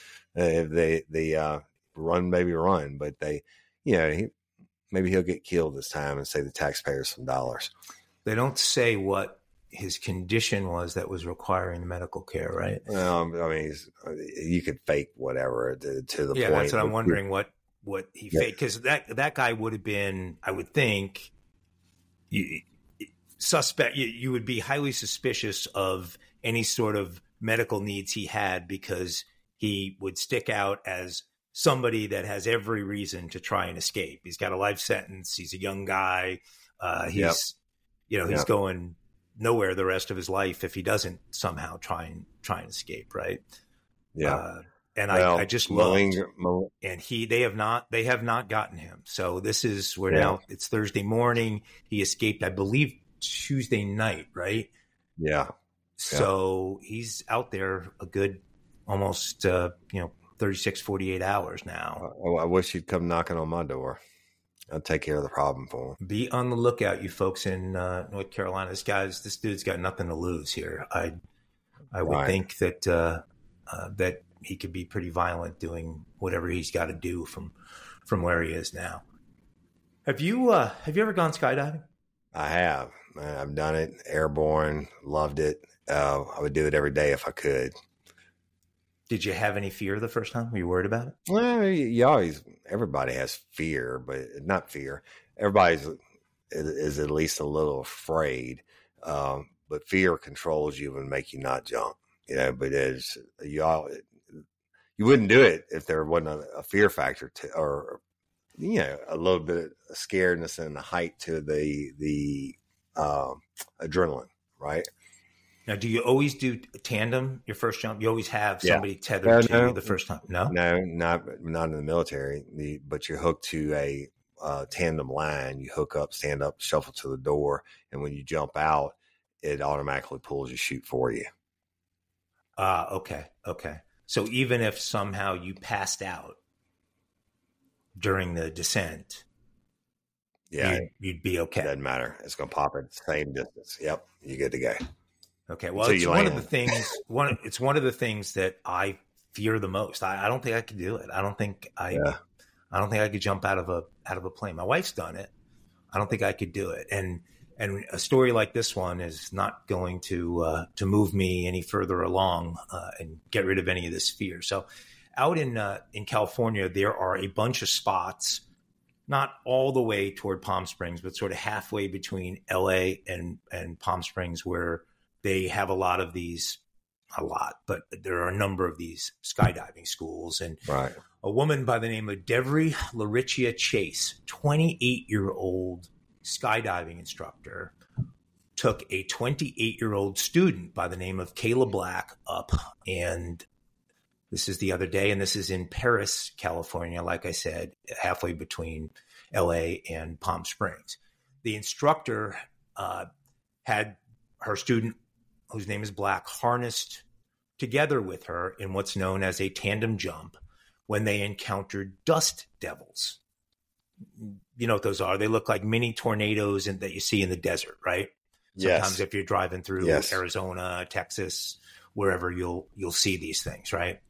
If they, they uh, run, maybe run, but they, you know, he, maybe he'll get killed this time and save the taxpayers some dollars. They don't say what his condition was that was requiring the medical care, right? Um, I mean, he's, you could fake whatever to, to the yeah, point. That's what I'm wondering. What what he yeah. faked, because that that guy would have been, I would think, you, suspect. You, you would be highly suspicious of any sort of medical needs he had, because he would stick out as somebody that has every reason to try and escape. He's got a life sentence. He's a young guy. Uh, he's, yep. you know, he's yep. going nowhere the rest of his life if he doesn't somehow try and try and escape. Right. Yeah. Uh, and well, I, I just loved, Mal- and he, they have not, they have not gotten him. So this is where yeah. now it's Thursday morning. He escaped, I believe, Tuesday night. Right. Yeah. So yeah. he's out there a good, almost, uh, you know, thirty-six, forty-eight hours now. Oh, I wish you'd come knocking on my door. I'll take care of the problem for him. Be on the lookout, you folks in uh, North Carolina. This guy's, this dude's got nothing to lose here. I, I would right. think that uh, uh, that he could be pretty violent doing whatever he's got to do from from where he is now. Have you uh, have you ever gone skydiving? I have. I've done it. Airborne, loved it. Uh, I would do it every day if I could. Did you have any fear the first time? Were you worried about it? Well, you always, everybody has fear, but not fear. Everybody's is, is at least a little afraid. Um, but fear controls you and make you not jump. You know, but it's you all, you wouldn't do it if there wasn't a, a fear factor to, or you know, a little bit of scaredness and the height to the the um, adrenaline, right? Now, do you always do tandem your first jump? You always have somebody yeah. tethered uh, to no, you the first time? No, no, not not in the military. The, but you're hooked to a uh, tandem line. You hook up, stand up, shuffle to the door, and when you jump out, it automatically pulls your chute for you. Ah, uh, okay, okay. So even if somehow you passed out during the descent, yeah, you'd, you'd be okay. Doesn't matter. It's going to pop at the same distance. Yep, you're good to go. Okay, well, it's one land. of the things. One, it's one of the things that I fear the most. I, I don't think I could do it. I don't think I. Yeah. I don't think I could jump out of a out of a plane. My wife's done it. I don't think I could do it. And and a story like this one is not going to uh, to move me any further along uh, and get rid of any of this fear. So, out in uh, in California, there are a bunch of spots, not all the way toward Palm Springs, but sort of halfway between L A and and Palm Springs, where they have a lot of these, a lot, but there are a number of these skydiving schools. And right. a woman by the name of Devry Laricia Chase, twenty-eight-year-old skydiving instructor, took a twenty-eight-year-old student by the name of Kayla Black up. And this is the other day, and this is in Perris, California, like I said, halfway between L A and Palm Springs. The instructor uh, had her student, whose name is Black, harnessed together with her in what's known as a tandem jump when they encountered dust devils. You know what those are? They look like mini tornadoes in, that you see in the desert, right? Sometimes yes. if you're driving through yes. Arizona, Texas, wherever, you'll you'll see these things, right?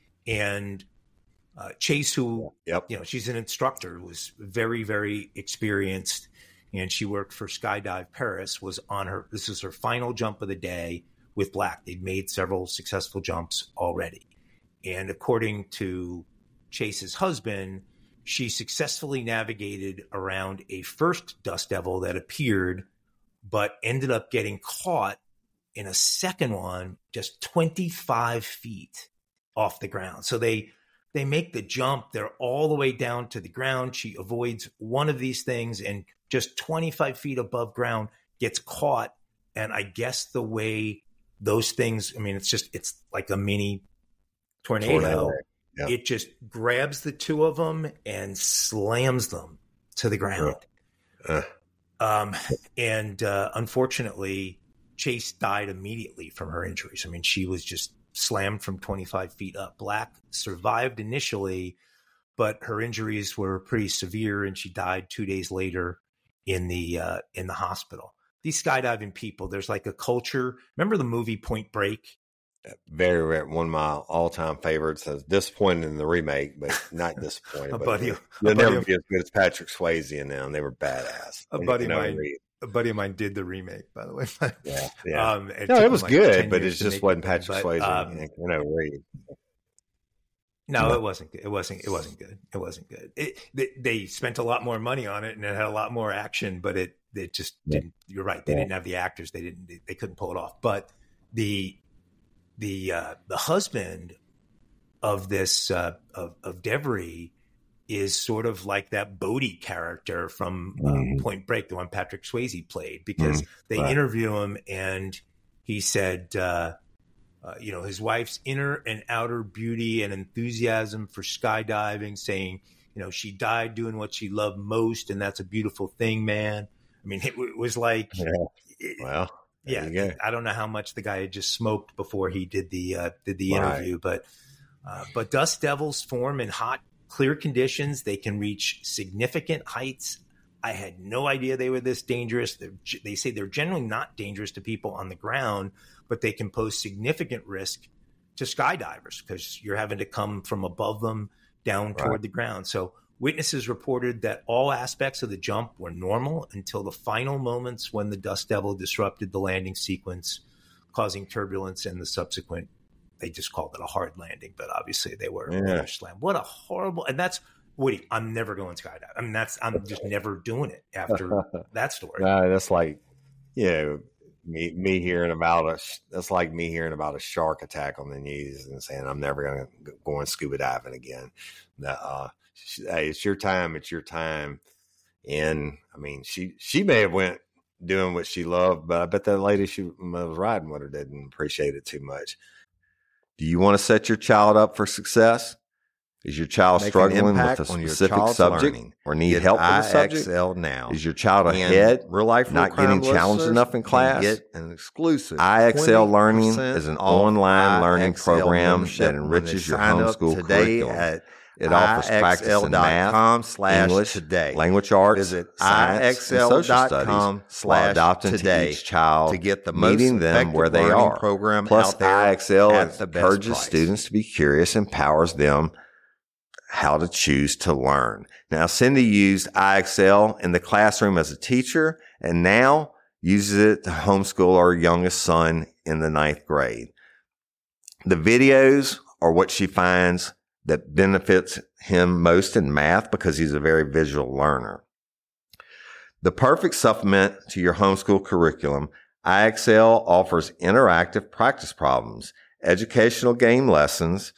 And uh, Chase, who, yep. you know, she's an instructor, was very, very experienced, and she worked for Skydive Paris, was on her, this is her final jump of the day with Black. They'd made several successful jumps already. And according to Chase's husband, she successfully navigated around a first dust devil that appeared, but ended up getting caught in a second one just twenty-five feet off the ground. So they they make the jump. They're all the way down to the ground. She avoids one of these things and just twenty-five feet above ground gets caught And I guess the way those things, I mean, it's just, it's like a mini tornado. tornado. Yep. It just grabs the two of them and slams them to the ground. Uh. Um, and uh, unfortunately, Chase died immediately from her injuries. I mean, she was just slammed from twenty-five feet up. Black survived initially, but her injuries were pretty severe, and she died two days later in the uh, in the hospital. These skydiving people, there's like a culture. Remember the movie Point Break? Very rare, one of my all-time favorites. I was disappointed in the remake, but not disappointed. a buddy, they'll a never buddy be as good as Patrick Swayze and them. They were badass. A buddy of mine, a buddy of mine did the remake, by the way. yeah, yeah. Um, it no, it was like good, but it just wasn't Patrick but, Swayze. Um, and, you know, Reed. No, it wasn't good. It wasn't. It wasn't good. It wasn't good. It, they, they spent a lot more money on it, and it had a lot more action, but it it just yeah. didn't. You're right. They yeah. didn't have the actors. They didn't. They, they couldn't pull it off. But the the uh, the husband of this uh, of of Devery is sort of like that Bodie character from um, mm-hmm. Point Break, the one Patrick Swayze played, because mm-hmm. they right. interview him and he said. Uh, Uh, you know, his wife's inner and outer beauty and enthusiasm for skydiving, saying, you know, she died doing what she loved most, and that's a beautiful thing, man. I mean, it, it was like, yeah. well, yeah, I don't know how much the guy had just smoked before he did the uh, did the interview, right. but uh, but dust devils form in hot, clear conditions. They can reach significant heights. I had no idea they were this dangerous. They're, they say they're generally not dangerous to people on the ground, but they can pose significant risk to skydivers because you're having to come from above them down toward right. the ground. So witnesses reported that all aspects of the jump were normal until the final moments when the dust devil disrupted the landing sequence, causing turbulence and the subsequent, they just called it a hard landing, but obviously they were, yeah. they were slammed. What a horrible, and that's, Woody, I'm never going skydiving. I mean, that's, I'm just never doing it after that story. Uh, that's like, you know, me, me hearing about a, that's like me hearing about a shark attack on the news and saying, I'm never going to go on scuba diving again. Uh, hey, it's your time. It's your time. And I mean, she, she may have went doing what she loved, but I bet that lady she was riding with her didn't appreciate it too much. Do you want to set your child up for success? Is your child Make struggling with a specific subject learning. Or need get help with the subject? I X L now. Is your child ahead, real life, not getting challenged enough in class? Get an exclusive. I X L Learning is an online learning program that enriches your homeschool curriculum. It offers practice in math, English, today. language arts, Visit science, and social studies while adopting to each child, to get the meeting them where they are. Program Plus, I X L encourages students to be curious and empowers them how to choose to learn. Now, Cindy used I X L in the classroom as a teacher and now uses it to homeschool our youngest son in the ninth grade. The videos are what she finds that benefits him most in math because he's a very visual learner. The perfect supplement to your homeschool curriculum, I X L offers interactive practice problems, educational game lessons,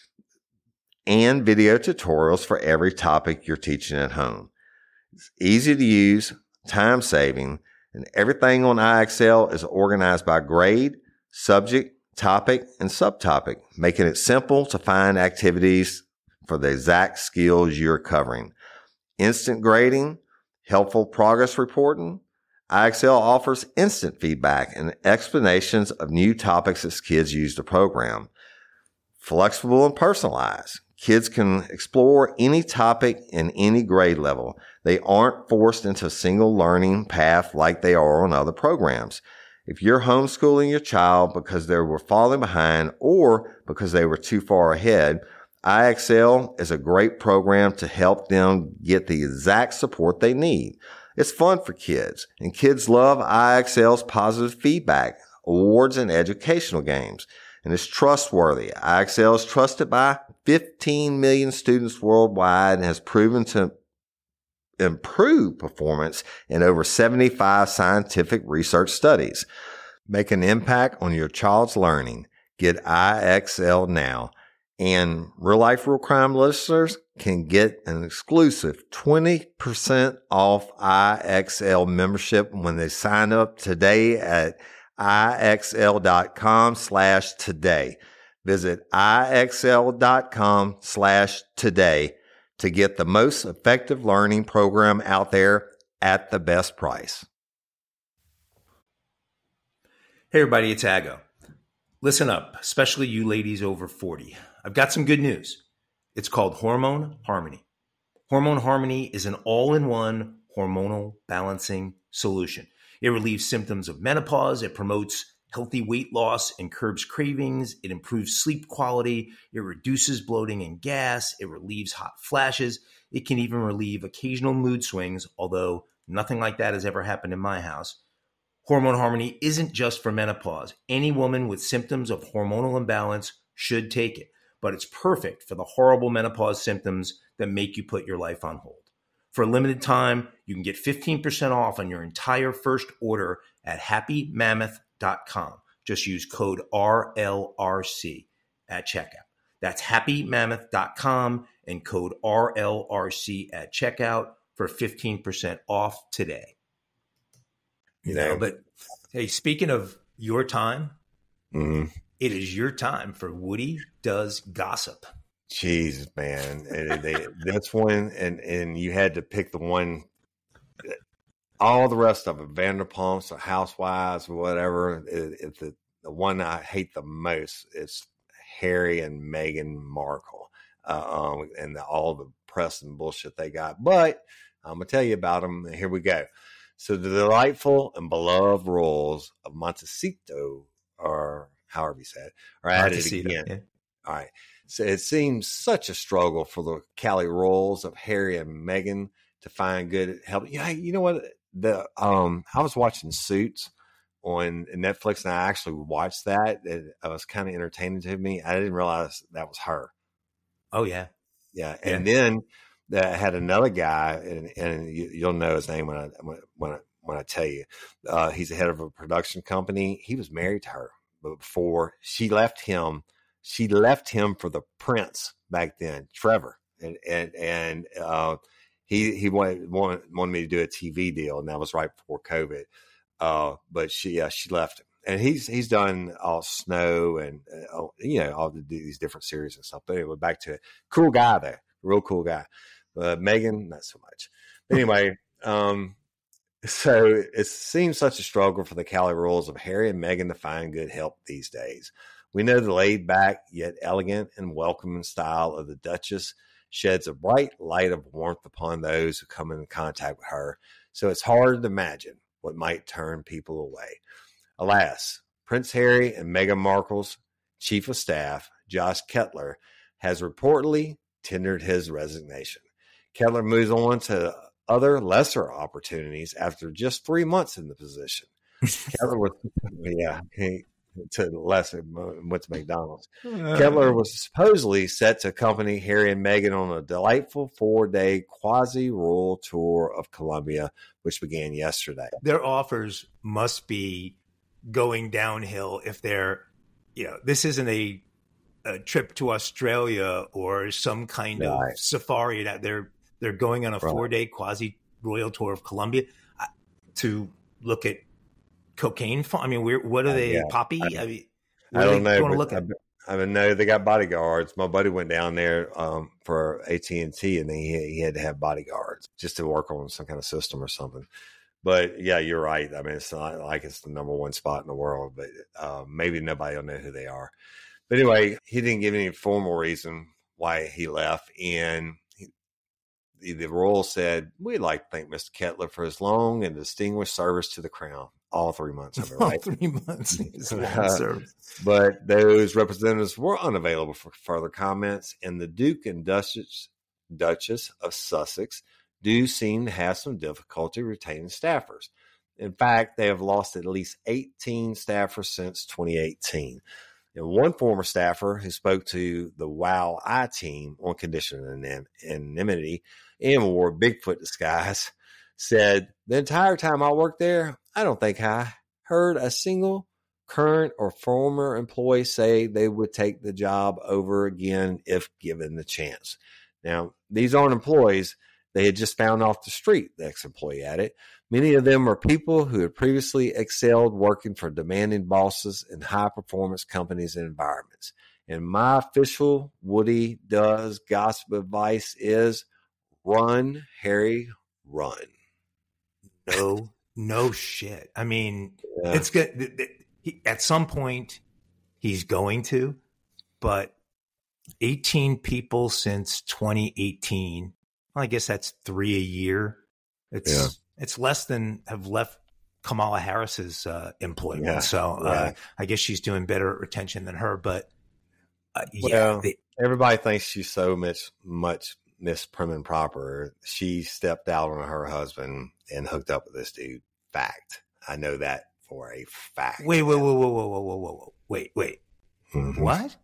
and video tutorials for every topic you're teaching at home. It's easy to use, time-saving, and everything on I X L is organized by grade, subject, topic, and subtopic, making it simple to find activities for the exact skills you're covering. Instant grading, helpful progress reporting. I X L offers instant feedback and explanations of new topics as kids use the program. Flexible and personalized. Kids can explore any topic in any grade level. They aren't forced into a single learning path like they are on other programs. If you're homeschooling your child because they were falling behind or because they were too far ahead, I X L is a great program to help them get the exact support they need. It's fun for kids, and kids love I X L's positive feedback, awards, and educational games. And it's trustworthy. I X L is trusted by fifteen million students worldwide and has proven to improve performance in over seventy-five scientific research studies. Make an impact on your child's learning. Get I X L now. And Real Life Real Crime listeners can get an exclusive twenty percent off I X L membership when they sign up today at IXL.com slash today. Visit IXL.com slash today to get the most effective learning program out there at the best price. Hey everybody, it's Aggo. Listen up, especially you ladies over forty. I've got some good news. It's called Hormone Harmony. Hormone Harmony is an all-in-one hormonal balancing solution. It relieves symptoms of menopause. It promotes healthy weight loss and curbs cravings. It improves sleep quality. It reduces bloating and gas. It relieves hot flashes. It can even relieve occasional mood swings, although nothing like that has ever happened in my house. Hormone Harmony isn't just for menopause. Any woman with symptoms of hormonal imbalance should take it, but it's perfect for the horrible menopause symptoms that make you put your life on hold. For a limited time, you can get fifteen percent off on your entire first order at happy mammoth dot com. Just use code R L R C at checkout. That's happy mammoth dot com and code R L R C at checkout for fifteen percent off today. You know, but hey, speaking of your time, Mm-hmm. it is your time for Woody Does Gossip. Jeez, man. And they, that's one, and, and you had to pick the one, all the rest of it, Vanderpumps or Housewives or whatever. It, it, the, the one I hate the most is Harry and Meghan Markle, uh, um, and the, all the press and bullshit they got. But I'm going to tell you about them. Here we go. So the delightful and beloved roles of Montecito, or however you say it, are added Montecito, again. yeah. All right. So it seems such a struggle for the Cali roles of Harry and Meghan to find good help. Yeah, you know what? The um, I was watching Suits on Netflix, and I actually watched that. It, it was kind of entertaining to me. I didn't realize that was her. Oh, yeah. Yeah, and yeah. then I had another guy, and, and you, you'll know his name when I when I, when I tell you. Uh, he's the head of a production company. He was married to her, but before she left him, she left him for the prince back then, Trevor, and and and uh, he he wanted, wanted wanted me to do a T V deal, and that was right before COVID. Uh, but she yeah she left him, and he's he's done all Snow and uh, you know all the, these different series and stuff. But anyway, back to it. Cool guy there, real cool guy. Uh, Meghan, not so much. Anyway, um, so it seems such a struggle for the Cali roles of Harry and Meghan to find good help these days. We know the laid back yet elegant and welcoming style of the Duchess sheds a bright light of warmth upon those who come in contact with her. So it's hard to imagine what might turn people away. Alas, Prince Harry and Meghan Markle's chief of staff, Josh Kettler, has reportedly tendered his resignation. Kettler moves on to other lesser opportunities after just three months in the position. Kettler was, yeah, he, to lesser, went to McDonald's. Uh, Kettler was supposedly set to accompany Harry and Meghan on a delightful four-day quasi-royal tour of Colombia, which began yesterday. Their offers must be going downhill if they're, you know, this isn't a, a trip to Australia or some kind right. of safari that they're They're going on a right. four-day quasi-royal tour of Colombia uh, to look at cocaine. I mean, we're, what are they, uh, yeah. Poppy? I, I, mean, I don't know. Going to look at? I, I know they got bodyguards. My buddy went down there um, for A T and T, and he, he had to have bodyguards just to work on some kind of system or something. But, yeah, you're right. I mean, it's not like it's the number one spot in the world, but uh, maybe nobody will know who they are. But anyway, he didn't give any formal reason why he left, and The, the royal said, we'd like to thank Mister Kettler for his long and distinguished service to the crown. All three months of it, right? All three months. uh, but those representatives were unavailable for further comments, and the Duke and Duchess, Duchess of Sussex do seem to have some difficulty retaining staffers. In fact, they have lost at least eighteen staffers since twenty eighteen. And one former staffer who spoke to the WOW I team on condition of anonymity and wore a Bigfoot disguise said, the entire time I worked there, I don't think I heard a single current or former employees say they would take the job over again if given the chance. Now, these aren't employees they had just found off the street, the ex-employee added. Many of them are people who had previously excelled working for demanding bosses in high-performance companies and environments. And my official Woody Does gossip advice is run, Harry, run. No, no shit. I mean, Yeah. it's good. He, at some point, he's going to, but eighteen people since twenty eighteen. Well, I guess that's three a year. It's Yeah. it's less than have left Kamala Harris's uh, employment. Yeah. So uh, Yeah. I guess she's doing better at retention than her. But uh, yeah, Well, they, everybody thinks she's so much, much Miss Prim and Proper. She stepped out on her husband and hooked up with this dude. Fact. I know that for a fact. wait, wait, wait, wait, wait, wait, wait, wait, wait, wait, wait. Mhm. What?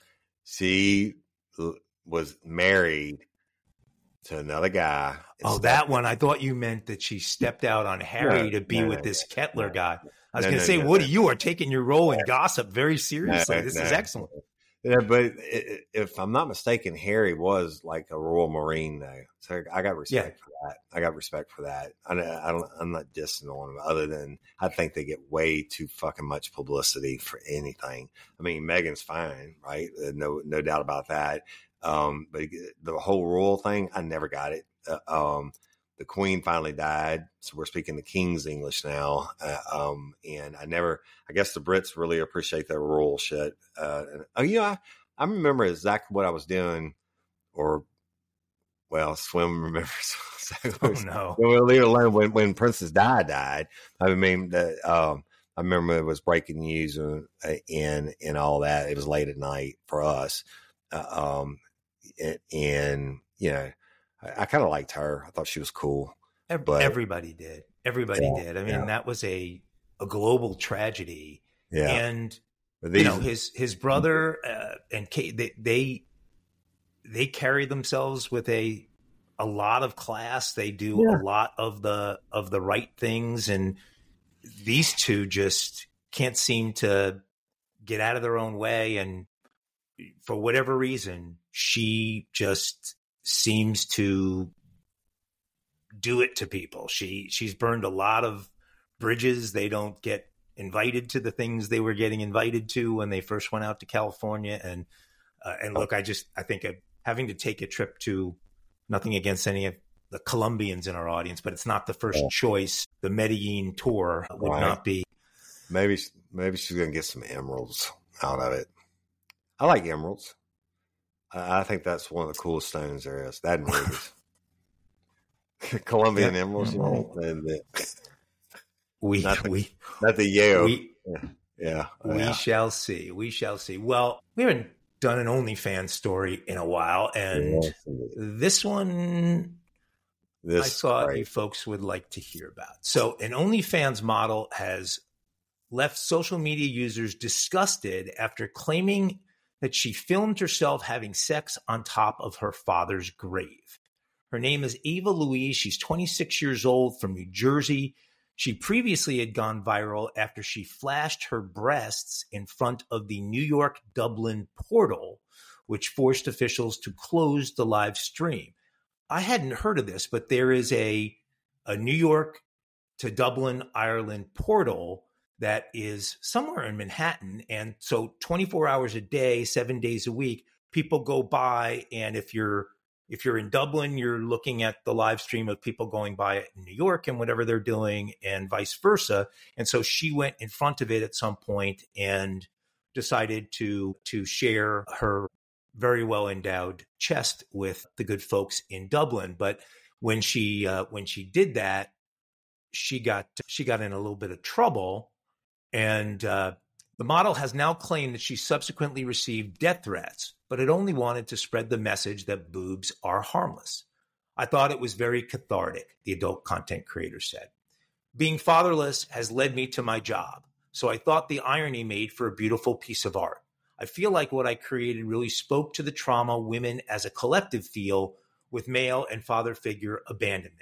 She l- was married to another guy. Oh, that one. I thought you meant that she stepped out on Harry No, to be no, with no, this no, Kettler no. guy. I was No, going to no, say, no, Woody, no. you are taking your role in gossip very seriously. No, this no. is excellent. Yeah, but i- if I'm not mistaken, Harry was like a Royal Marine, though. So I got respect for that. I got respect for that. I, I don't. I'm not dissing on him, other than I think they get way too fucking much publicity for anything. I mean, Meghan's fine, right? Uh, No, no doubt about that. Um, but the whole royal thing, I never got it. Uh, um, the Queen finally died, so we're speaking the King's English now. Uh, um, and I never, I guess the Brits really appreciate their royal shit. Uh, and, oh, you know, I, I remember exactly what I was doing, or, well, Swim remembers. Oh, no. We'll leave it alone. When, when Princess Di died, I mean, the, um, I remember it was breaking news and, and, and all that. It was late at night for us. Uh, um, and, and, you know, I, I kind of liked her. I thought she was cool. Ev- But- Everybody did. Everybody Yeah, did. I mean, yeah. that was a a global tragedy. Yeah. And But you these- know, his his brother uh, and Kate, they, they they carry themselves with a a lot of class. They do Yeah. a lot of the of the right things, and these two just can't seem to get out of their own way. And for whatever reason, she just seems to do it to people. She she's burned a lot of bridges. They don't get invited to the things they were getting invited to when they first went out to California. And uh, and look, I just I think uh, having to take a trip to, nothing against any of the Colombians in our audience, but it's not the first Yeah. choice. The Medellin tour would Right. not be. maybe, maybe she's going to get some emeralds out of it. I like emeralds. I, I think that's one of the coolest stones there is. That and rubies. Colombian Yeah. emeralds, you know, and the, We Not the- we not the Yale. we yeah. we yeah. shall see. We shall see. Well, we haven't done an OnlyFans story in a while, and Yes, indeed. this one This I is thought great. you folks would like to hear about. So, an OnlyFans model has left social media users disgusted after claiming that she filmed herself having sex on top of her father's grave. Her name is Ava Louise. She's twenty-six years old, from New Jersey. She previously had gone viral after she flashed her breasts in front of the New York Dublin portal, which forced officials to close the live stream. I hadn't heard of this, but there is a, a New York to Dublin, Ireland portal that is somewhere in Manhattan. And so twenty-four hours a day, seven days a week, people go by. And if you're if you're in Dublin, you're looking at the live stream of people going by in New York and whatever they're doing, and vice versa. And so she went in front of it at some point and decided to to share her very well endowed chest with the good folks in Dublin. But when she uh, when she did that, she got she got in a little bit of trouble, and uh, the model has now claimed that she subsequently received death threats, but it only wanted to spread the message that boobs are harmless. I thought it was very cathartic, the adult content creator said. Being fatherless has led me to my job, so I thought the irony made for a beautiful piece of art. I feel like what I created really spoke to the trauma women as a collective feel with male and father figure abandonment.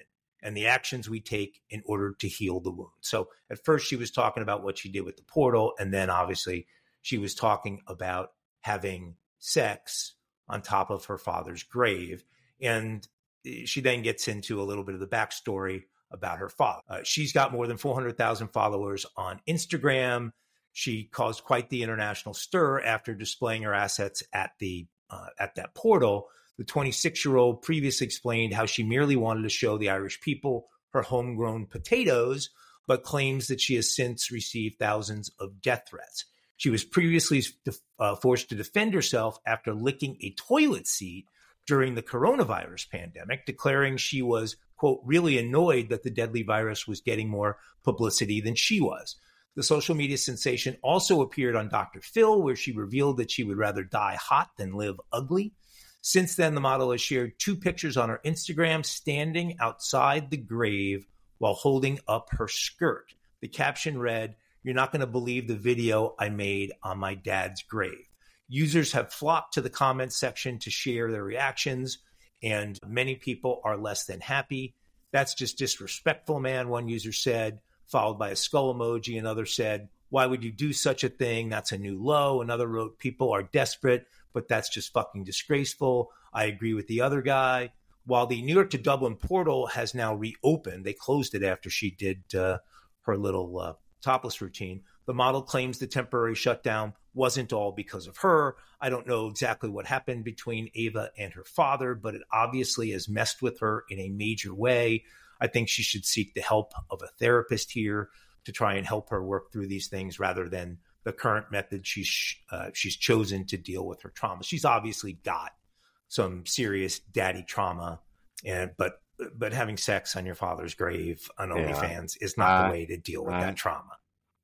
and the actions we take in order to heal the wound. So at first she was talking about what she did with the portal, and then obviously she was talking about having sex on top of her father's grave. And she then gets into a little bit of the backstory about her father. Uh, she's got more than four hundred thousand followers on Instagram. She caused quite the international stir after displaying her assets at the uh, at that portal. The twenty-six-year-old previously explained how she merely wanted to show the Irish people her homegrown potatoes, but claims that she has since received thousands of death threats. She was previously uh, forced to defend herself after licking a toilet seat during the coronavirus pandemic, declaring she was, quote, really annoyed that the deadly virus was getting more publicity than she was. The social media sensation also appeared on Doctor Phil, where she revealed that she would rather die hot than live ugly. Since then, the model has shared two pictures on her Instagram standing outside the grave while holding up her skirt. The caption read, "You're not going to believe the video I made on my dad's grave." Users have flocked to the comments section to share their reactions, and many people are less than happy. "That's just disrespectful, man," one user said, followed by a skull emoji. Another said, "Why would you do such a thing? That's a new low." Another wrote, "People are desperate, but that's just fucking disgraceful. I agree with the other guy." While the New York to Dublin portal has now reopened, they closed it after she did uh, her little uh, topless routine. The model claims the temporary shutdown wasn't all because of her. I don't know exactly what happened between Ava and her father, but it obviously has messed with her in a major way. I think she should seek the help of a therapist here to try and help her work through these things rather than the current method she's uh, she's chosen to deal with her trauma. She's obviously got some serious daddy trauma, and but but having sex on your father's grave on OnlyFans yeah. is not I, the way to deal with I, that trauma.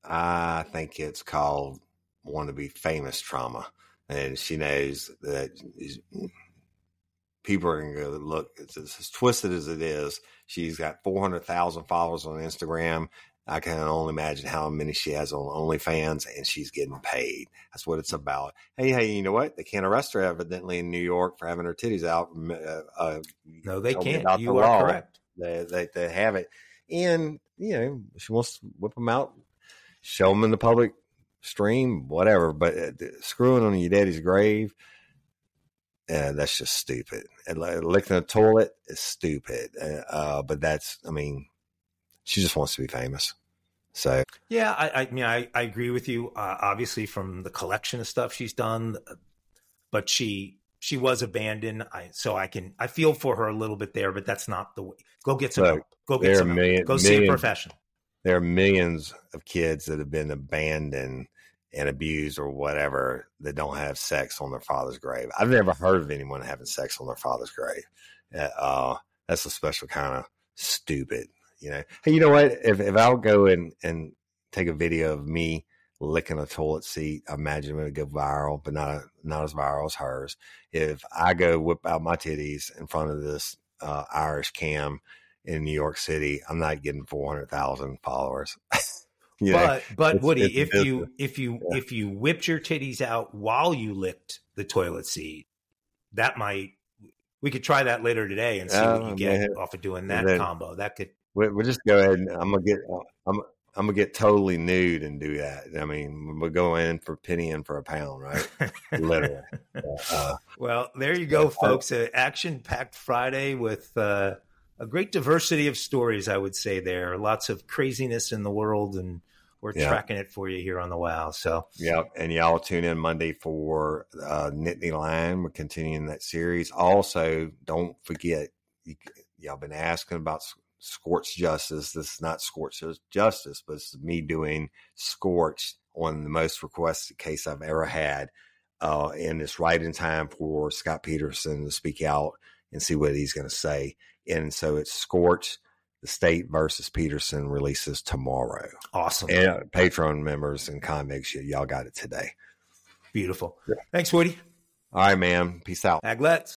I think it's called want to be famous trauma, and she knows that people are going to go look. It's as twisted as it is. She's got four hundred thousand followers on Instagram. I can only imagine how many she has on OnlyFans, and she's getting paid. That's what it's about. Hey, hey, you know what? They can't arrest her evidently in New York for having her titties out. Uh, uh, no, they can't. You the are law. Correct. They, they they have it, and you know she wants to whip them out, show them in the public stream, whatever. But uh, screwing on your daddy's grave, uh, that's just stupid. And uh, licking a toilet is stupid. Uh, uh, but that's, I mean, she just wants to be famous. So yeah, I, I mean, I, I agree with you. Uh, obviously, from the collection of stuff she's done, but she she was abandoned. I so I can I feel for her a little bit there, but that's not the way. Go get some help. Go get some help. Go see a professional. There are millions of kids that have been abandoned and abused or whatever that don't have sex on their father's grave. I've never heard of anyone having sex on their father's grave. Uh, that's a special kind of stupid. You know, hey, you know what? If if I'll go and, and take a video of me licking a toilet seat, I imagine it would go viral, but not not as viral as hers. If I go whip out my titties in front of this uh, Irish cam in New York City, I'm not getting four hundred thousand followers. You but know, but it's, Woody, it's if you if you yeah. if you whipped your titties out while you licked the toilet seat, that might we could try that later today and see oh, what you get man. off of doing that then, combo. That could. We'll just go ahead and I'm gonna get I'm I'm gonna get totally nude and do that. I mean, we'll go in for penny in for a pound, right? Literally. Uh, well, there you go, folks. An action-packed Friday with uh, a great diversity of stories. I would say there lots of craziness in the world, and we're yeah. tracking it for you here on the Wow. So yeah, and y'all tune in Monday for uh, Nittany Lion. We're continuing that series. Also, don't forget y- y'all been asking about Scorched Justice. This is not Scorched Justice, but it's me doing Scorched on the most requested case I've ever had. Uh, and it's right in time for Scott Peterson to speak out and see what he's going to say. And so it's Scorched, the state versus Peterson releases tomorrow. Awesome. And uh, Patreon members and convicts, y'all got it today. Beautiful. Yeah. Thanks, Woody. All right, man. Peace out. Aglets.